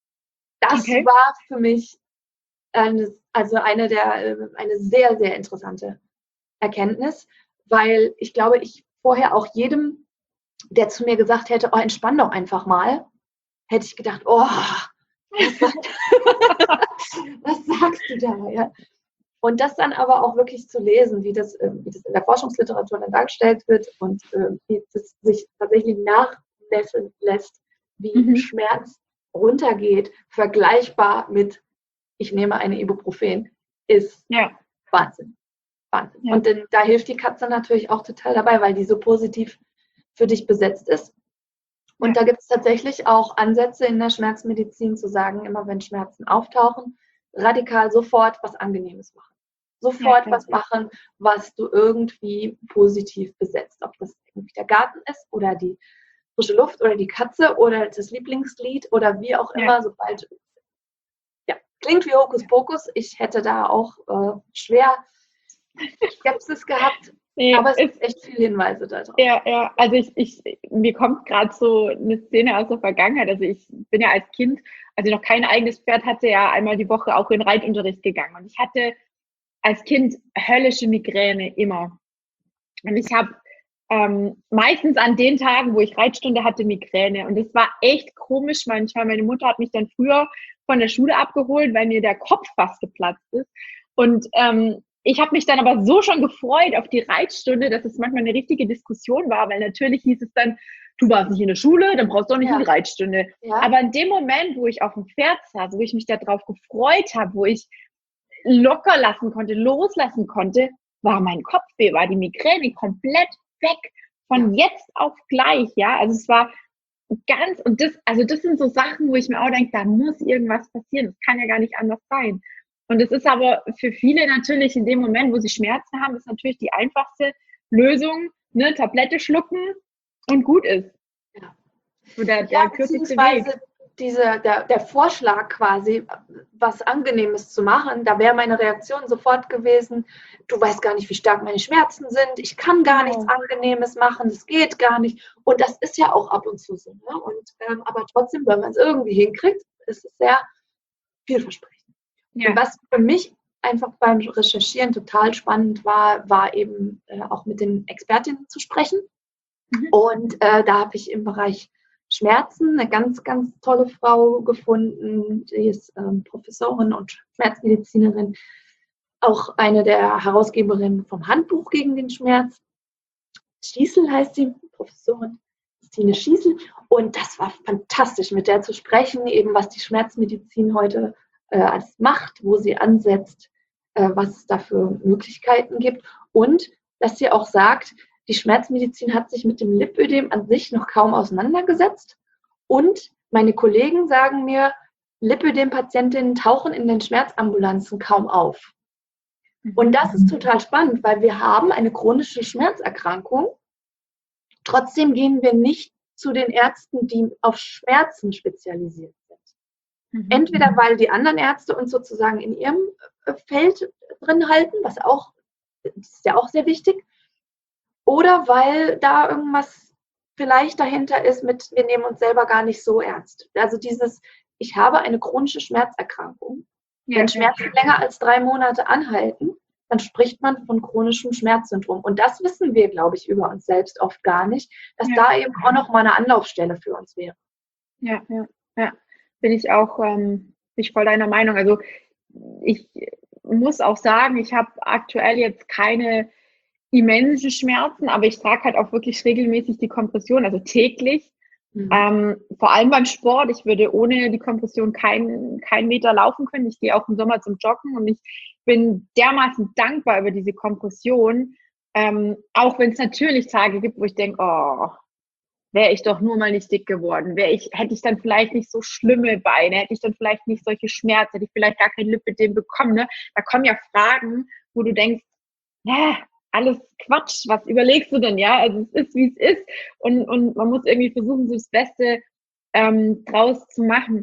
S2: Das okay. war für mich eine, also eine, der, eine sehr, sehr interessante Erkenntnis, weil ich glaube, ich vorher auch jedem, der zu mir gesagt hätte, oh, entspann doch einfach mal, hätte ich gedacht, oh, was, was sagst du da? Ja? Und das dann aber auch wirklich zu lesen, wie das, wie das in der Forschungsliteratur dann dargestellt wird und wie das sich tatsächlich nachmessen lässt, wie mhm. Schmerz runtergeht, vergleichbar mit, ich nehme eine Ibuprofen, ist ja. Wahnsinn. Wahnsinn. Ja. Und denn, da hilft die Katze natürlich auch total dabei, weil die so positiv für dich besetzt ist. Und ja. da gibt es tatsächlich auch Ansätze in der Schmerzmedizin zu sagen, immer wenn Schmerzen auftauchen, radikal sofort was Angenehmes machen. Sofort ja, was machen, was du irgendwie positiv besetzt. Ob das irgendwie der Garten ist oder die frische Luft oder die Katze oder das Lieblingslied oder wie auch immer, ja. sobald, ja, klingt wie Hokuspokus. Ich hätte da auch äh, schwer Skepsis gehabt, nee, aber es gibt echt viele Hinweise da drauf.
S1: Ja, ja, also ich, ich mir kommt gerade so eine Szene aus der Vergangenheit. Also ich bin ja als Kind, als ich noch kein eigenes Pferd hatte, ja einmal die Woche auch in Reitunterricht gegangen. Und ich hatte als Kind höllische Migräne immer. Und ich habe ähm, meistens an den Tagen, wo ich Reitstunde hatte, Migräne. Und es war echt komisch manchmal. Meine Mutter hat mich dann früher von der Schule abgeholt, weil mir der Kopf fast geplatzt ist. Und ähm, ich habe mich dann aber so schon gefreut auf die Reitstunde, dass es manchmal eine richtige Diskussion war, weil natürlich hieß es dann, du warst nicht in der Schule, dann brauchst du auch nicht ja. in die Reitstunde. Ja. Aber in dem Moment, wo ich auf dem Pferd saß, wo ich mich darauf gefreut habe, wo ich locker lassen konnte, loslassen konnte, war mein Kopfweh, war die Migräne komplett weg, von ja. jetzt auf gleich, ja. Also es war ganz, und das, also das sind so Sachen, wo ich mir auch denke, da muss irgendwas passieren, das kann ja gar nicht anders sein. Und es ist aber für viele natürlich in dem Moment, wo sie Schmerzen haben, ist natürlich die einfachste Lösung, ne, Tablette schlucken und gut ist.
S2: Ja,
S1: so der,
S2: der ja, beziehungsweise diese, der, der Vorschlag quasi, was Angenehmes zu machen, da wäre meine Reaktion sofort gewesen, du weißt gar nicht, wie stark meine Schmerzen sind, ich kann gar nichts Angenehmes machen, das geht gar nicht. Und das ist ja auch ab und zu so. Ne? Und, ähm, aber trotzdem, wenn man es irgendwie hinkriegt, ist es sehr vielversprechend. Ja. Und was für mich einfach beim Recherchieren total spannend war, war eben äh, auch mit den Expertinnen zu sprechen. Mhm. Und äh, da habe ich im Bereich Schmerzen eine ganz, ganz tolle Frau gefunden. Die ist ähm, Professorin und Schmerzmedizinerin, auch eine der Herausgeberinnen vom Handbuch gegen den Schmerz. Schießel heißt sie, Professorin Christine Schießel. Und das war fantastisch, mit der zu sprechen, eben was die Schmerzmedizin heute äh, als macht, wo sie ansetzt, äh, was es da für Möglichkeiten gibt. Und dass sie auch sagt, die Schmerzmedizin hat sich mit dem Lipödem an sich noch kaum auseinandergesetzt. Und meine Kollegen sagen mir, Lipödem-Patientinnen tauchen in den Schmerzambulanzen kaum auf. Und das ist total spannend, weil wir haben eine chronische Schmerzerkrankung. Trotzdem gehen wir nicht zu den Ärzten, die auf Schmerzen spezialisiert sind. Mhm. Entweder weil die anderen Ärzte uns sozusagen in ihrem Feld drin halten, was auch, das ist ja auch sehr wichtig, oder weil da irgendwas vielleicht dahinter ist mit, wir nehmen uns selber gar nicht so ernst. Also dieses, ich habe eine chronische Schmerzerkrankung. Ja, wenn Schmerzen ja. länger als drei Monate anhalten, dann spricht man von chronischem Schmerzsyndrom. Und das wissen wir, glaube ich, über uns selbst oft gar nicht, dass ja. da eben auch noch mal eine Anlaufstelle für uns wäre.
S1: Ja, ja, ja. Bin ich auch ähm, bin ich voll deiner Meinung. Also ich muss auch sagen, ich habe aktuell jetzt keine immensen Schmerzen, aber ich trage halt auch wirklich regelmäßig die Kompression, also täglich. Mhm. Ähm, vor allem beim Sport. Ich würde ohne die Kompression keinen keinen Meter laufen können. Ich gehe auch im Sommer zum Joggen und ich bin dermaßen dankbar über diese Kompression, ähm, auch wenn es natürlich Tage gibt, wo ich denke, oh, wäre ich doch nur mal nicht dick geworden, wäre ich, hätte ich dann vielleicht nicht so schlimme Beine, hätte ich dann vielleicht nicht solche Schmerzen, hätte ich vielleicht gar kein Lipödem bekommen. Ne? Da kommen ja Fragen, wo du denkst, ja, alles Quatsch, was überlegst du denn, ja? Also es ist, wie es ist und, und man muss irgendwie versuchen, so das Beste ähm, draus zu machen.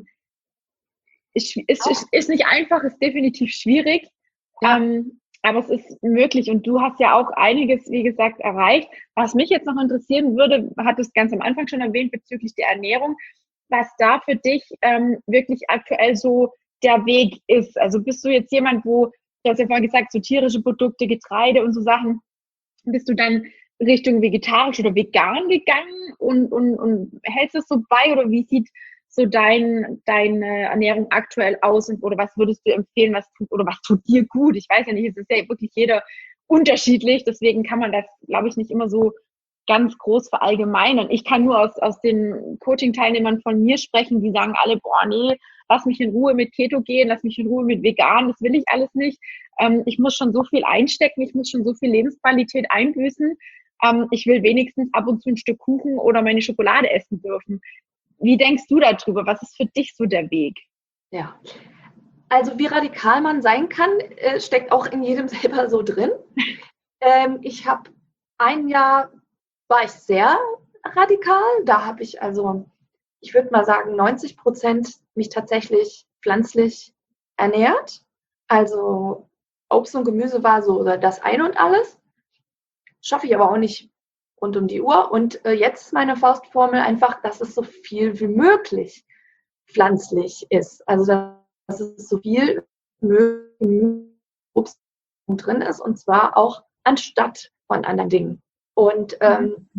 S1: Ist, ist, ist, ist nicht einfach, ist definitiv schwierig, ja. ähm, aber es ist möglich und du hast ja auch einiges, wie gesagt, erreicht. Was mich jetzt noch interessieren würde, hattest du ganz am Anfang schon erwähnt, bezüglich der Ernährung, was da für dich ähm, wirklich aktuell so der Weg ist. Also bist du jetzt jemand, wo, du hast ja vorhin gesagt, so tierische Produkte, Getreide und so Sachen, bist du dann Richtung vegetarisch oder vegan gegangen und, und, und hältst es so bei oder wie sieht so dein, deine Ernährung aktuell aus und, oder was würdest du empfehlen, was tut, oder was tut dir gut? Ich weiß ja nicht, es ist ja wirklich jeder unterschiedlich, deswegen kann man das, glaube ich, nicht immer so ganz groß verallgemeinern. Ich kann nur aus, aus den Coaching-Teilnehmern von mir sprechen, die sagen alle, boah, nee, lass mich in Ruhe mit Keto gehen, lass mich in Ruhe mit vegan, das will ich alles nicht. Ähm, ich muss schon so viel einstecken, ich muss schon so viel Lebensqualität einbüßen. Ähm, ich will wenigstens ab und zu ein Stück Kuchen oder meine Schokolade essen dürfen. Wie denkst du darüber? Was ist für dich so der Weg?
S2: Ja, also wie radikal man sein kann, äh, steckt auch in jedem selber so drin. ähm, ich habe ein Jahr, war ich sehr radikal. Da habe ich also, ich würde mal sagen, neunzig Prozent mich tatsächlich pflanzlich ernährt. Also Obst und Gemüse war so das Ein und alles. Schaffe ich aber auch nicht rund um die Uhr. Und äh, jetzt ist meine Faustformel einfach, dass es so viel wie möglich pflanzlich ist. Also dass es so viel möglich Obst drin ist und zwar auch anstatt von anderen Dingen. Und ähm,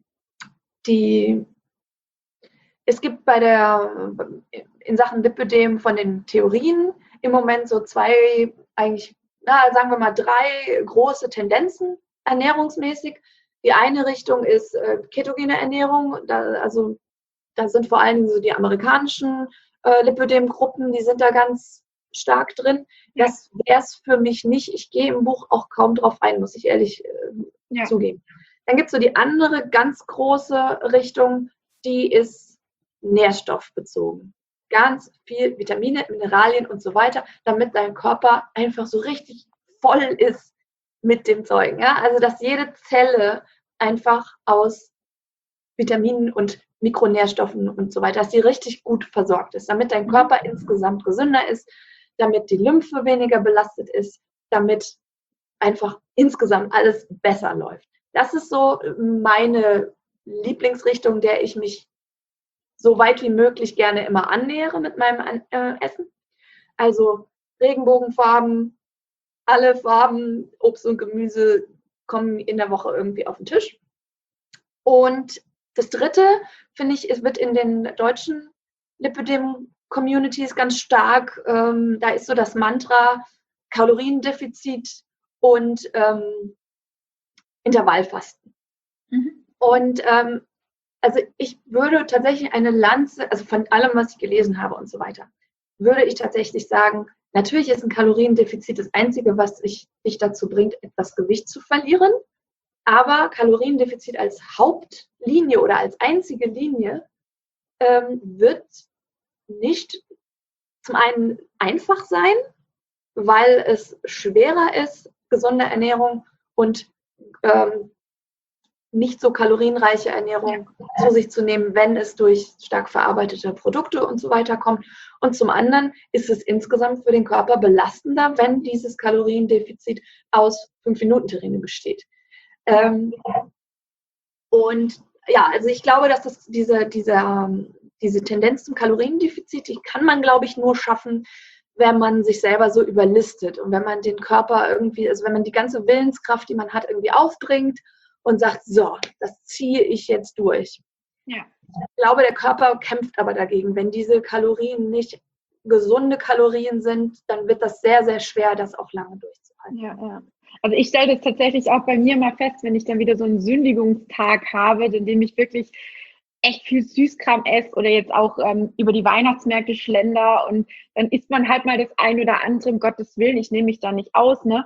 S2: die, es gibt bei der, in Sachen Lipödem von den Theorien im Moment so zwei, eigentlich, na, sagen wir mal drei große Tendenzen ernährungsmäßig. Die eine Richtung ist äh, ketogene Ernährung, da, also da sind vor allem so die amerikanischen äh, Lipödem-Gruppen, die sind da ganz stark drin. Das wäre es für mich nicht. Ich gehe im Buch auch kaum drauf ein, muss ich ehrlich äh, ja. zugeben. Dann gibt es so die andere ganz große Richtung, die ist nährstoffbezogen. Ganz viel Vitamine, Mineralien und so weiter, damit dein Körper einfach so richtig voll ist mit dem Zeug. Ja? Also, dass jede Zelle einfach aus Vitaminen und Mikronährstoffen und so weiter, dass die richtig gut versorgt ist, damit dein Körper insgesamt gesünder ist, damit die Lymphe weniger belastet ist, damit einfach insgesamt alles besser läuft. Das ist so meine Lieblingsrichtung, der ich mich so weit wie möglich gerne immer annähere mit meinem äh, Essen. Also Regenbogenfarben, alle Farben, Obst und Gemüse kommen in der Woche irgendwie auf den Tisch. Und das Dritte, finde ich, es wird in den deutschen Lipödem-Communities ganz stark, ähm, da ist so das Mantra Kaloriendefizit und ähm, Intervallfasten. Mhm. Und ähm, also ich würde tatsächlich eine Lanze, also von allem, was ich gelesen habe und so weiter, würde ich tatsächlich sagen, natürlich ist ein Kaloriendefizit das Einzige, was ich, dich dazu bringt, etwas Gewicht zu verlieren. Aber Kaloriendefizit als Hauptlinie oder als einzige Linie ähm, wird nicht zum einen einfach sein, weil es schwerer ist, gesunde Ernährung und ähm, nicht so kalorienreiche Ernährung zu sich zu nehmen, wenn es durch stark verarbeitete Produkte und so weiter kommt. Und zum anderen ist es insgesamt für den Körper belastender, wenn dieses Kaloriendefizit aus fünf-Minuten-Terrine besteht. Ähm, und ja, also ich glaube, dass das diese, diese, diese Tendenz zum Kaloriendefizit, die kann man, glaube ich, nur schaffen, wenn man sich selber so überlistet und wenn man den Körper irgendwie, also wenn man die ganze Willenskraft, die man hat, irgendwie aufbringt und sagt, so, das ziehe ich jetzt durch. Ja. Ich glaube, der Körper kämpft aber dagegen. Wenn diese Kalorien nicht gesunde Kalorien sind, dann wird das sehr, sehr schwer, das auch lange durchzuhalten.
S1: Ja, ja. Also ich stelle das tatsächlich auch bei mir mal fest, wenn ich dann wieder so einen Sündigungstag habe, in dem ich wirklich echt viel Süßkram esse oder jetzt auch ähm, über die Weihnachtsmärkte schlender und dann isst man halt mal das ein oder andere, um Gottes Willen, ich nehme mich da nicht aus, ne?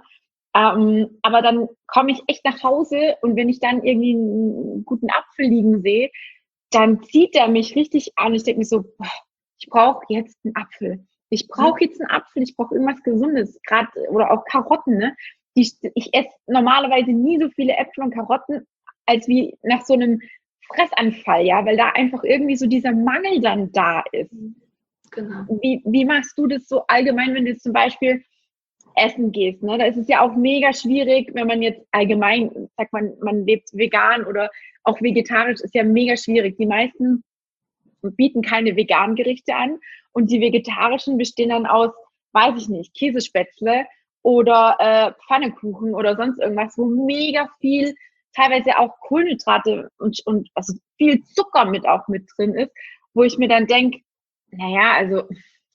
S1: Ähm, aber dann komme ich echt nach Hause und wenn ich dann irgendwie einen guten Apfel liegen sehe, dann zieht der mich richtig an. Ich denke mir so, boah, ich brauche jetzt einen Apfel. Ich brauche jetzt einen Apfel, ich brauche irgendwas Gesundes, gerade oder auch Karotten, ne? Die, ich esse normalerweise nie so viele Äpfel und Karotten, als wie nach so einem Fressanfall, ja, weil da einfach irgendwie so dieser Mangel dann da ist. Genau. Wie, wie machst du das so allgemein, wenn du zum Beispiel essen gehst, ne? Da ist es ja auch mega schwierig, wenn man jetzt allgemein, sagt man, man lebt vegan oder auch vegetarisch, ist ja mega schwierig. Die meisten bieten keine veganen Gerichte an und die vegetarischen bestehen dann aus, weiß ich nicht, Käsespätzle oder äh, Pfannekuchen oder sonst irgendwas, wo mega viel, teilweise auch Kohlenhydrate und, und also viel Zucker mit auch mit drin ist, wo ich mir dann denke, naja, also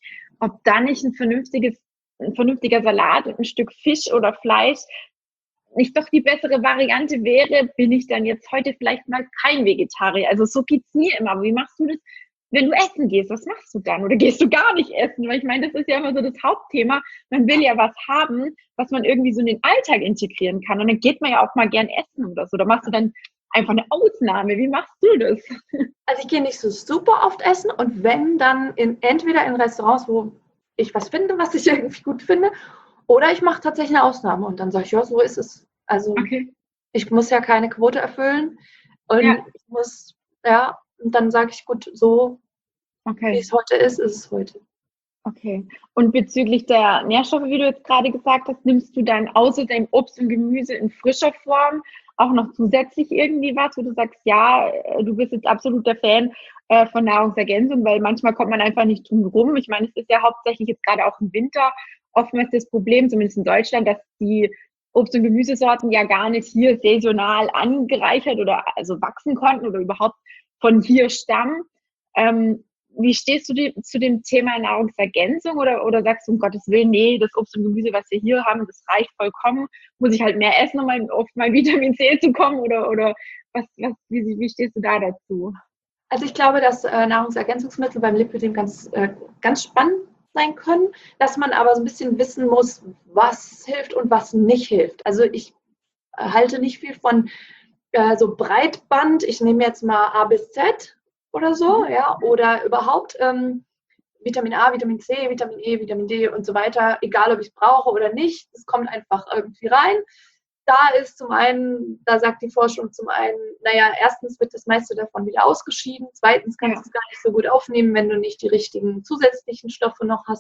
S1: ob da nicht ein vernünftiges, ein vernünftiger Salat und ein Stück Fisch oder Fleisch nicht doch die bessere Variante wäre, bin ich dann jetzt heute vielleicht mal kein Vegetarier. Also so geht's mir immer. Aber wie machst du das, wenn du essen gehst? Was machst du dann? Oder gehst du gar nicht essen? Weil ich meine, das ist ja immer so das Hauptthema. Man will ja was haben, was man irgendwie so in den Alltag integrieren kann. Und dann geht man ja auch mal gern essen oder so. Oder machst du dann einfach eine Ausnahme? Wie machst du das?
S2: Also ich gehe nicht so super oft essen und wenn, dann in, entweder in Restaurants, wo ich was finde, was ich irgendwie gut finde, oder ich mache tatsächlich eine Ausnahme und dann sage ich, ja, so ist es. Also okay. Ich muss ja keine Quote erfüllen und ja. ich muss Ja, und dann sage ich, gut, so
S1: Okay.
S2: wie es heute ist, ist es heute.
S1: Okay. Und bezüglich der Nährstoffe, wie du jetzt gerade gesagt hast, nimmst du dann außer deinem Obst und Gemüse in frischer Form auch noch zusätzlich irgendwie was, wo du sagst, ja, du bist jetzt absoluter Fan äh, von Nahrungsergänzung, weil manchmal kommt man einfach nicht drum rum. Ich meine, es ist ja hauptsächlich jetzt gerade auch im Winter oftmals das Problem, zumindest in Deutschland, dass die Obst- und Gemüsesorten ja gar nicht hier saisonal angereichert oder also wachsen konnten oder überhaupt von hier stammen. Ähm, Wie stehst du die, zu dem Thema Nahrungsergänzung oder, oder sagst du, um Gottes Willen, nee, das Obst und Gemüse, was wir hier haben, das reicht vollkommen, muss ich halt mehr essen, um mein, auf mein Vitamin C zu kommen oder, oder was, was, wie, wie stehst du da dazu?
S2: Also ich glaube, dass äh, Nahrungsergänzungsmittel beim Lipödem ganz, äh, ganz spannend sein können, dass man aber so ein bisschen wissen muss, was hilft und was nicht hilft. Also ich äh, halte nicht viel von äh, so Breitband, ich nehme jetzt mal A bis Z oder so, ja, oder überhaupt ähm, Vitamin A, Vitamin C, Vitamin E, Vitamin D und so weiter, egal ob ich es brauche oder nicht, es kommt einfach irgendwie rein. Da ist zum einen, da sagt die Forschung zum einen, naja, erstens wird das meiste davon wieder ausgeschieden, zweitens kannst
S1: Ja.
S2: du es gar nicht so gut aufnehmen, wenn du nicht die richtigen zusätzlichen Stoffe noch hast.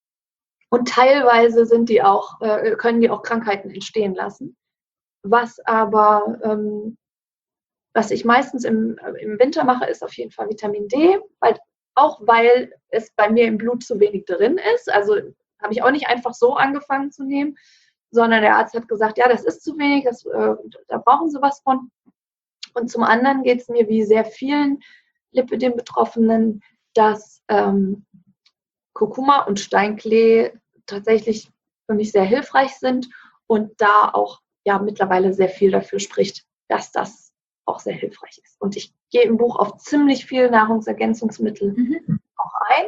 S2: Und teilweise sind die auch, äh, können die auch Krankheiten entstehen lassen. Was aber, ähm, was ich meistens im, im Winter mache, ist auf jeden Fall Vitamin D, weil, auch weil es bei mir im Blut zu wenig drin ist. Also habe ich auch nicht einfach so angefangen zu nehmen, sondern der Arzt hat gesagt, ja, das ist zu wenig, das, äh, da brauchen sie was von. Und zum anderen geht es mir wie sehr vielen Lipödem-Betroffenen, dass ähm, Kurkuma und Steinklee tatsächlich für mich sehr hilfreich sind und da auch ja mittlerweile sehr viel dafür spricht, dass das auch sehr hilfreich ist. Und ich gehe im Buch auf ziemlich viel Nahrungsergänzungsmittel mhm. auch ein,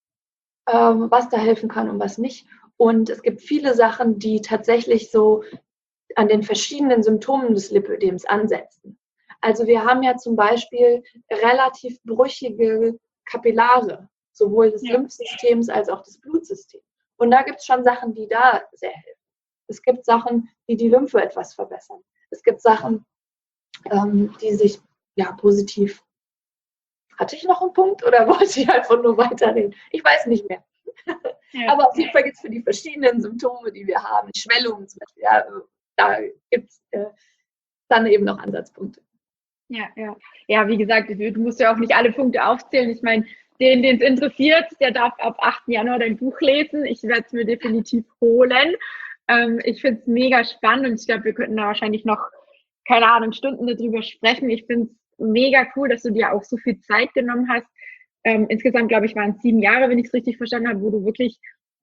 S2: ähm, was da helfen kann und was nicht. Und es gibt viele Sachen, die tatsächlich so an den verschiedenen Symptomen des Lipödems ansetzen. Also wir haben ja zum Beispiel relativ brüchige Kapillare, sowohl des ja. Lymphsystems als auch des Blutsystems. Und da gibt es schon Sachen, die da sehr helfen. Es gibt Sachen, die die Lymphe etwas verbessern. Es gibt Sachen, ähm, die sich ja positiv... Hatte ich noch einen Punkt oder wollte ich einfach nur weiterreden? Ich weiß nicht mehr. Ja. Aber auf jeden Fall gibt es für die verschiedenen Symptome, die wir haben, Schwellungen zum Beispiel, ja, da gibt es äh, dann eben noch Ansatzpunkte.
S1: Ja, ja. Ja, wie gesagt, du musst ja auch nicht alle Punkte aufzählen. Ich meine, den, den es interessiert, der darf ab achten Januar dein Buch lesen. Ich werde es mir definitiv holen. Ähm, ich finde es mega spannend und ich glaube, wir könnten da wahrscheinlich noch, keine Ahnung, Stunden darüber sprechen. Ich finde es mega cool, dass du dir auch so viel Zeit genommen hast. Ähm, insgesamt, glaube ich, waren es sieben Jahre, wenn ich es richtig verstanden habe, wo du wirklich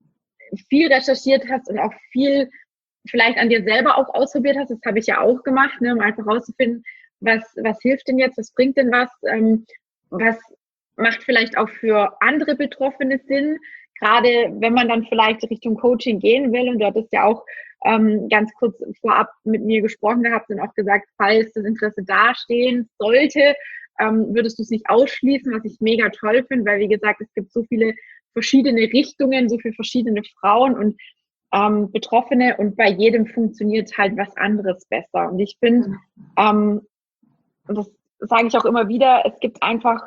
S1: viel recherchiert hast und auch viel vielleicht an dir selber auch ausprobiert hast. Das habe ich ja auch gemacht, ne, um einfach rauszufinden, was, was hilft denn jetzt, was bringt denn was, ähm, was macht vielleicht auch für andere Betroffene Sinn, gerade wenn man dann vielleicht Richtung Coaching gehen will. Und du hattest ja auch ähm, ganz kurz vorab mit mir gesprochen gehabt und auch gesagt, falls das Interesse dastehen sollte, ähm, würdest du es nicht ausschließen, was ich mega toll finde, weil wie gesagt, es gibt so viele verschiedene Richtungen, so viele verschiedene Frauen und ähm, Betroffene und bei jedem funktioniert halt was anderes besser. Und ich finde, ähm, und das sage ich auch immer wieder, es gibt einfach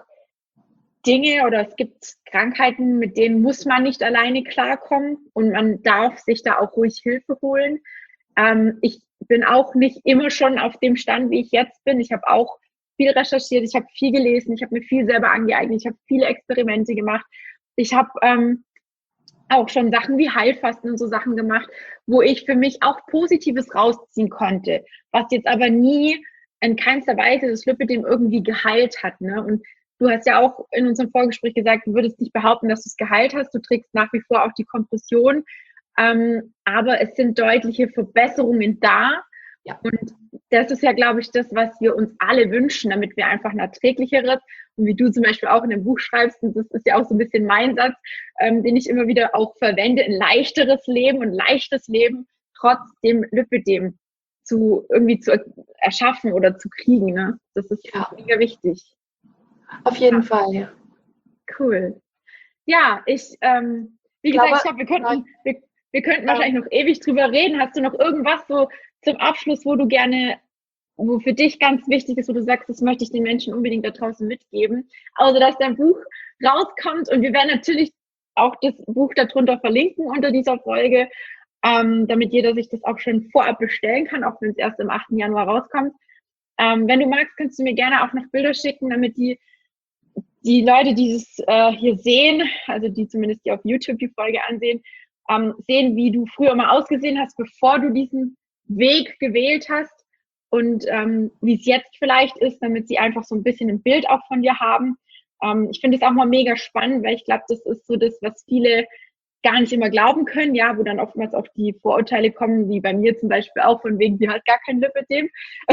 S1: Dinge oder es gibt Krankheiten, mit denen muss man nicht alleine klarkommen und man darf sich da auch ruhig Hilfe holen. Ähm, ich bin auch nicht immer schon auf dem Stand, wie ich jetzt bin. Ich habe auch viel recherchiert, ich habe viel gelesen, ich habe mir viel selber angeeignet, ich habe viele Experimente gemacht. Ich habe ähm, auch schon Sachen wie Heilfasten und so Sachen gemacht, wo ich für mich auch Positives rausziehen konnte, was jetzt aber nie in keinster Weise das Lipödem irgendwie geheilt hat. Ne? Und du hast ja auch in unserem Vorgespräch gesagt, du würdest nicht behaupten, dass du es geheilt hast. Du trägst nach wie vor auch die Kompression. Ähm, aber es sind deutliche Verbesserungen da. Ja. Und das ist ja, glaube ich, das, was wir uns alle wünschen, damit wir einfach ein erträglicheres, und wie du zum Beispiel auch in dem Buch schreibst, und das ist ja auch so ein bisschen mein Satz, ähm, den ich immer wieder auch verwende, ein leichteres Leben und leichtes Leben trotz dem Lipödem zu irgendwie zu erschaffen oder zu kriegen. Ne? Das ist ja mega wichtig.
S2: Auf jeden ja. Fall, ja.
S1: Cool. Ja, ich, ähm, wie gesagt, glaube, ich glaube, wir könnten, wir, wir könnten wahrscheinlich noch ewig drüber reden. Hast du noch irgendwas so zum Abschluss, wo du gerne wo für dich ganz wichtig ist, wo du sagst, das möchte ich den Menschen unbedingt da draußen mitgeben, außer dass dein Buch rauskommt. Und wir werden natürlich auch das Buch darunter verlinken unter dieser Folge, ähm, damit jeder sich das auch schon vorab bestellen kann, auch wenn es erst am achten Januar rauskommt. Ähm, wenn du magst, kannst du mir gerne auch noch Bilder schicken, damit die, die Leute, die es äh, hier sehen, also die zumindest die auf YouTube die Folge ansehen, ähm, sehen, wie du früher mal ausgesehen hast, bevor du diesen Weg gewählt hast und ähm, wie es jetzt vielleicht ist, damit sie einfach so ein bisschen ein Bild auch von dir haben. Ähm, ich finde es auch mal mega spannend, weil ich glaube, das ist so das, was viele gar nicht immer glauben können, ja, wo dann oftmals auch die Vorurteile kommen, wie bei mir zum Beispiel auch, von wegen, die hat gar kein Lipödem.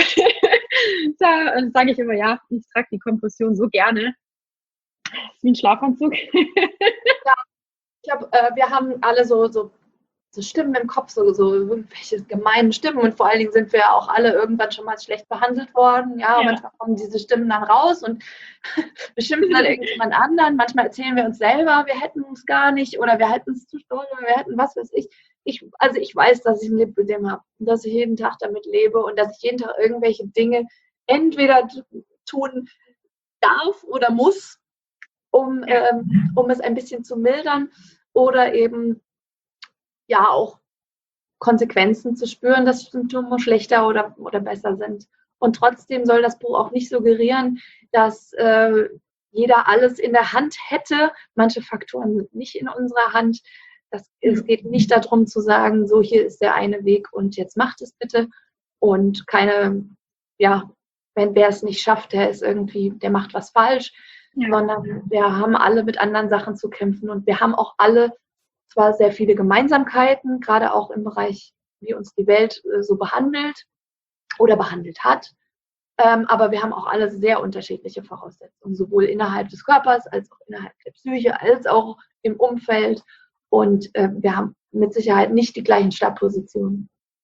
S1: Da sage ich immer, ja, ich trage die Kompression so gerne. Das ist wie ein Schlafanzug.
S2: Ja, ich glaube, äh, wir haben alle so, so, so Stimmen im Kopf, so, so irgendwelche gemeinen Stimmen, und vor allen Dingen sind wir auch alle irgendwann schon mal schlecht behandelt worden. Ja,
S1: Ja.
S2: Manchmal kommen diese Stimmen dann raus und beschimpfen dann irgendjemand anderen. Manchmal erzählen wir uns selber, wir hätten es gar nicht oder wir hätten es zu doll oder wir hätten was weiß ich. ich. Also ich weiß, dass ich ein Lipödem habe und dass ich jeden Tag damit lebe und dass ich jeden Tag irgendwelche Dinge entweder tun darf oder muss, um, ähm, um es ein bisschen zu mildern oder eben ja auch Konsequenzen zu spüren, dass Symptome schlechter oder, oder besser sind. Und trotzdem soll das Buch auch nicht suggerieren, dass äh, jeder alles in der Hand hätte. Manche Faktoren sind nicht in unserer Hand. Das, es geht nicht darum zu sagen, so hier ist der eine Weg und jetzt macht es bitte. Und keine, ja, wenn wer es nicht schafft, der ist irgendwie, der macht was falsch. Ja. Sondern wir haben alle mit anderen Sachen zu kämpfen und wir haben auch alle zwar sehr viele Gemeinsamkeiten, gerade auch im Bereich, wie uns die Welt äh, so behandelt oder behandelt hat, ähm, aber wir haben auch alle sehr unterschiedliche Voraussetzungen, sowohl innerhalb des Körpers als auch innerhalb der Psyche, als auch im Umfeld, und äh, wir haben mit Sicherheit nicht die gleichen Startpositionen.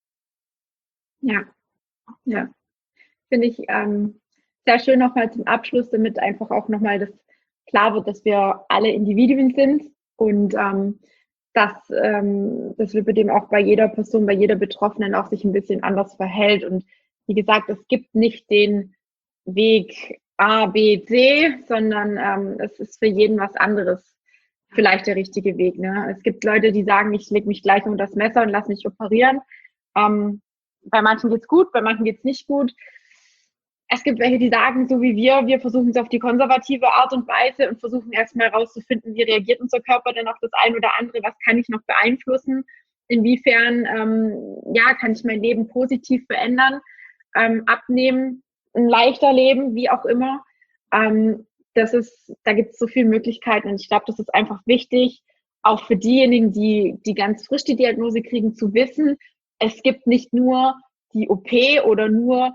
S1: Ja, ja, finde ich ähm, sehr schön nochmal zum Abschluss, damit einfach auch nochmal das klar wird, dass wir alle Individuen sind und ähm, dass ähm, das Lipödem auch bei jeder Person, bei jeder Betroffenen auch sich ein bisschen anders verhält. Und wie gesagt, es gibt nicht den Weg A, B, C, sondern ähm, es ist für jeden was anderes vielleicht der richtige Weg. Ne? Es gibt Leute, die sagen, ich lege mich gleich unter das Messer und lasse mich operieren. Ähm, bei manchen geht's gut, bei manchen geht's nicht gut. Es gibt welche, die sagen, so wie wir, wir versuchen es auf die konservative Art und Weise und versuchen erstmal herauszufinden, wie reagiert unser Körper denn auf das ein oder andere, was kann ich noch beeinflussen, inwiefern ähm, ja, kann ich mein Leben positiv verändern, ähm, abnehmen, ein leichter Leben, wie auch immer. Ähm, das ist, da gibt es so viele Möglichkeiten und ich glaube, das ist einfach wichtig, auch für diejenigen, die, die ganz frisch die Diagnose kriegen, zu wissen, es gibt nicht nur die O P oder nur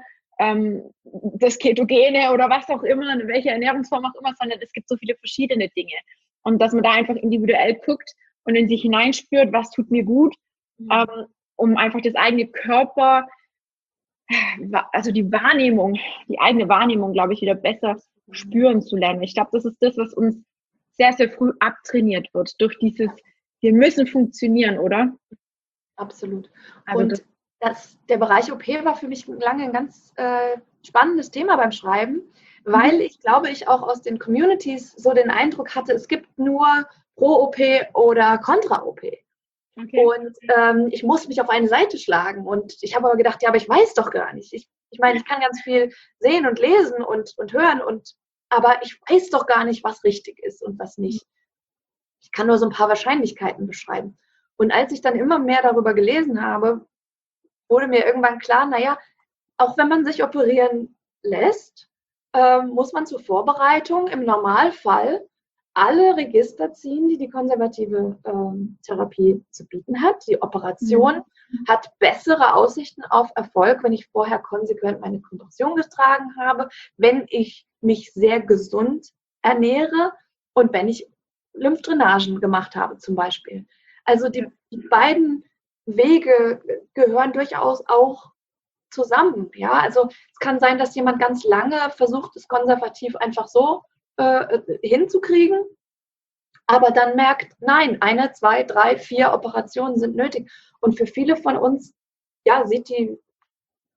S1: das Ketogene oder was auch immer, in welcher Ernährungsform auch immer, sondern es gibt so viele verschiedene Dinge. Und dass man da einfach individuell guckt und in sich hineinspürt, was tut mir gut, mhm. ähm, um einfach das eigene Körper, also die Wahrnehmung, die eigene Wahrnehmung, glaube ich, wieder besser spüren zu lernen. Ich glaube, das ist das, was uns sehr, sehr früh abtrainiert wird, durch dieses, wir müssen funktionieren, oder?
S2: Absolut.
S1: Also
S2: und Das, der Bereich O P war für mich lange ein ganz äh, spannendes Thema beim Schreiben, weil ich glaube, ich auch aus den Communities so den Eindruck hatte, es gibt nur Pro-O P oder Kontra-O P. Okay. Und ähm, ich muss mich auf eine Seite schlagen. Und ich habe aber gedacht, ja, aber ich weiß doch gar nicht. Ich, ich meine, ich kann ganz viel sehen und lesen und, und hören, und, aber ich weiß doch gar nicht, was richtig ist und was nicht. Ich kann nur so ein paar Wahrscheinlichkeiten beschreiben. Und als ich dann immer mehr darüber gelesen habe, wurde mir irgendwann klar, naja, auch wenn man sich operieren lässt, ähm, muss man zur Vorbereitung im Normalfall alle Register ziehen, die die konservative ähm, Therapie zu bieten hat. Die Operation mhm. hat bessere Aussichten auf Erfolg, wenn ich vorher konsequent meine Kompression getragen habe, wenn ich mich sehr gesund ernähre und wenn ich Lymphdrainagen gemacht habe zum Beispiel. Also die, die beiden Wege gehören durchaus auch zusammen. Ja? Also es kann sein, dass jemand ganz lange versucht, es konservativ einfach so äh, hinzukriegen, aber dann merkt, nein, eine, zwei, drei, vier Operationen sind nötig. Und für viele von uns, ja, sieht die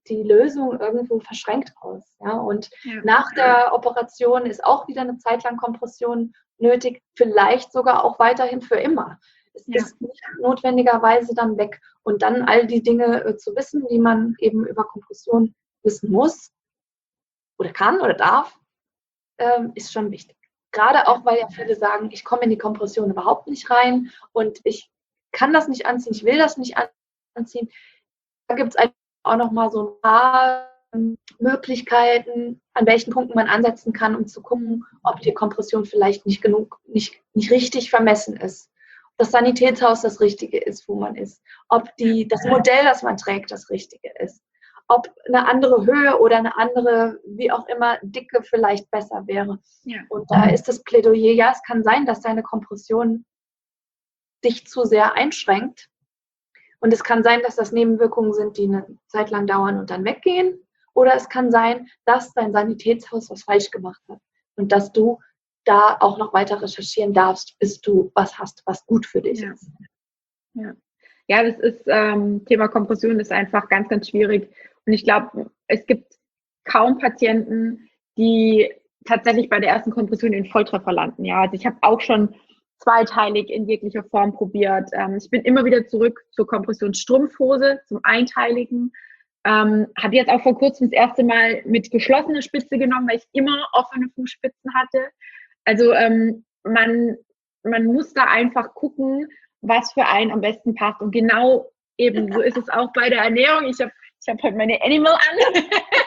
S2: die Lösung irgendwo verschränkt aus. Ja? Und
S1: Ja.
S2: nach der Operation ist auch wieder eine Zeit lang Kompression nötig, vielleicht sogar auch weiterhin für immer. Es
S1: Ja.
S2: ist nicht notwendigerweise dann weg. Und dann all die Dinge äh, zu wissen, die man eben über Kompression wissen muss oder kann oder darf, ähm, ist schon wichtig. Gerade auch, weil ja viele sagen, ich komme in die Kompression überhaupt nicht rein und ich kann das nicht anziehen, ich will das nicht anziehen. Da gibt es auch noch mal so ein paar Möglichkeiten, an welchen Punkten man ansetzen kann, um zu gucken, ob die Kompression vielleicht nicht genug, nicht, nicht richtig vermessen ist. Ob das Sanitätshaus das Richtige ist, wo man ist. Ob die, das Modell, das man trägt, das Richtige ist. Ob eine andere Höhe oder eine andere, wie auch immer, Dicke vielleicht besser wäre.
S1: Ja.
S2: Und da ist das Plädoyer, ja, es kann sein, dass deine Kompression dich zu sehr einschränkt. Und es kann sein, dass das Nebenwirkungen sind, die eine Zeit lang dauern und dann weggehen. Oder es kann sein, dass dein Sanitätshaus was falsch gemacht hat und dass du da auch noch weiter recherchieren darfst, bis du was hast, was gut für dich
S1: Ja.
S2: ist.
S1: Ja. Ja, das ist, ähm, Thema Kompression ist einfach ganz, ganz schwierig. Und ich glaube, es gibt kaum Patienten, die tatsächlich bei der ersten Kompression den Volltreffer landen. Ja, also ich habe auch schon zweiteilig in jeglicher Form probiert. Ähm, ich bin immer wieder zurück zur Kompressionsstrumpfhose, zum Einteiligen. Ähm, habe jetzt auch vor kurzem das erste Mal mit geschlossener Spitze genommen, weil ich immer offene Fußspitzen hatte. Also ähm, man, man muss da einfach gucken, was für einen am besten passt. Und genau eben so ist es auch bei der Ernährung. Ich habe ich hab heute meine Animal an.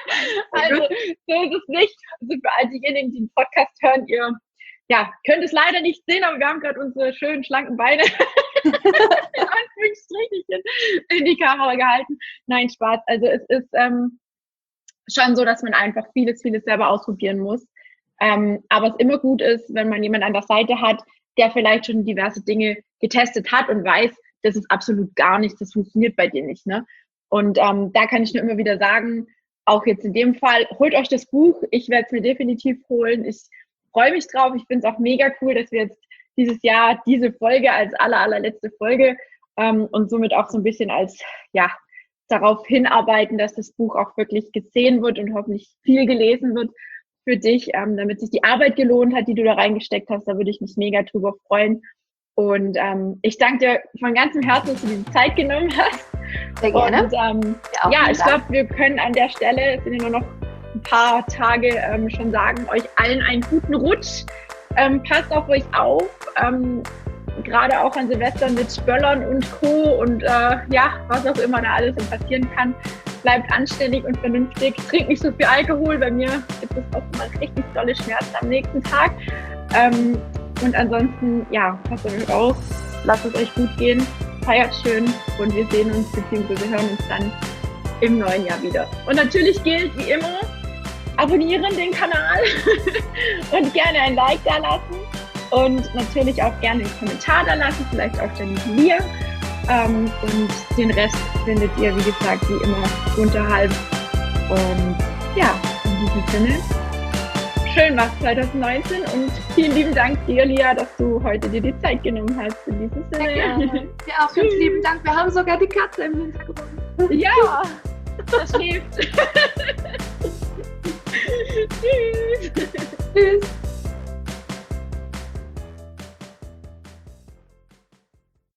S1: Also so ist es nicht. Also für all diejenigen, die den Podcast hören, ihr ja, könnt es leider nicht sehen, aber wir haben gerade unsere schönen, schlanken Beine in Anführungsstrichen in die Kamera gehalten. Nein, Spaß. Also es ist ähm, schon so, dass man einfach vieles, vieles selber ausprobieren muss. Ähm, aber es immer gut ist, wenn man jemanden an der Seite hat, der vielleicht schon diverse Dinge getestet hat und weiß, das ist absolut gar nichts, das funktioniert bei dir nicht. Ne? Und ähm, da kann ich nur immer wieder sagen, auch jetzt in dem Fall, holt euch das Buch. Ich werde es mir definitiv holen. Ich freue mich drauf. Ich finde es auch mega cool, dass wir jetzt dieses Jahr diese Folge als aller, allerletzte Folge ähm, und somit auch so ein bisschen als, ja, darauf hinarbeiten, dass das Buch auch wirklich gesehen wird und hoffentlich viel gelesen wird für dich, ähm, damit sich die Arbeit gelohnt hat, die du da reingesteckt hast. Da würde ich mich mega drüber freuen. Und ähm, ich danke dir von ganzem Herzen, dass du diese Zeit genommen hast.
S2: Sehr gerne.
S1: Und ähm, ja, ja ich glaube, wir können an der Stelle, es sind ja nur noch ein paar Tage, ähm, schon sagen, euch allen einen guten Rutsch. Ähm, passt auf euch auf. Ähm, gerade auch an Silvester mit Spöllern und Co. und äh, ja, was auch immer da alles passieren kann. Bleibt anständig und vernünftig. Trinkt nicht so viel Alkohol. Bei mir gibt es auch mal richtig dolle Schmerzen am nächsten Tag. Ähm, und ansonsten, ja, passt auf euch auf. Lasst es euch gut gehen. Feiert schön und wir sehen uns bzw. hören uns dann im neuen Jahr wieder. Und natürlich gilt wie immer, abonnieren den Kanal und gerne ein Like da lassen und natürlich auch gerne einen Kommentar da lassen, vielleicht auch dann mit mir. Ähm, und den Rest findet ihr, wie gesagt, wie immer unterhalb. Und ja, in diesem Sinne, schön was zwanzig neunzehn und vielen lieben Dank dir, Lia, dass du heute dir die Zeit genommen hast. In diesem Sinne.
S2: Ja, auch ganz lieben Dank. Wir haben sogar die Katze im Hintergrund.
S1: Ja, das schläft. Tschüss.
S2: Tschüss.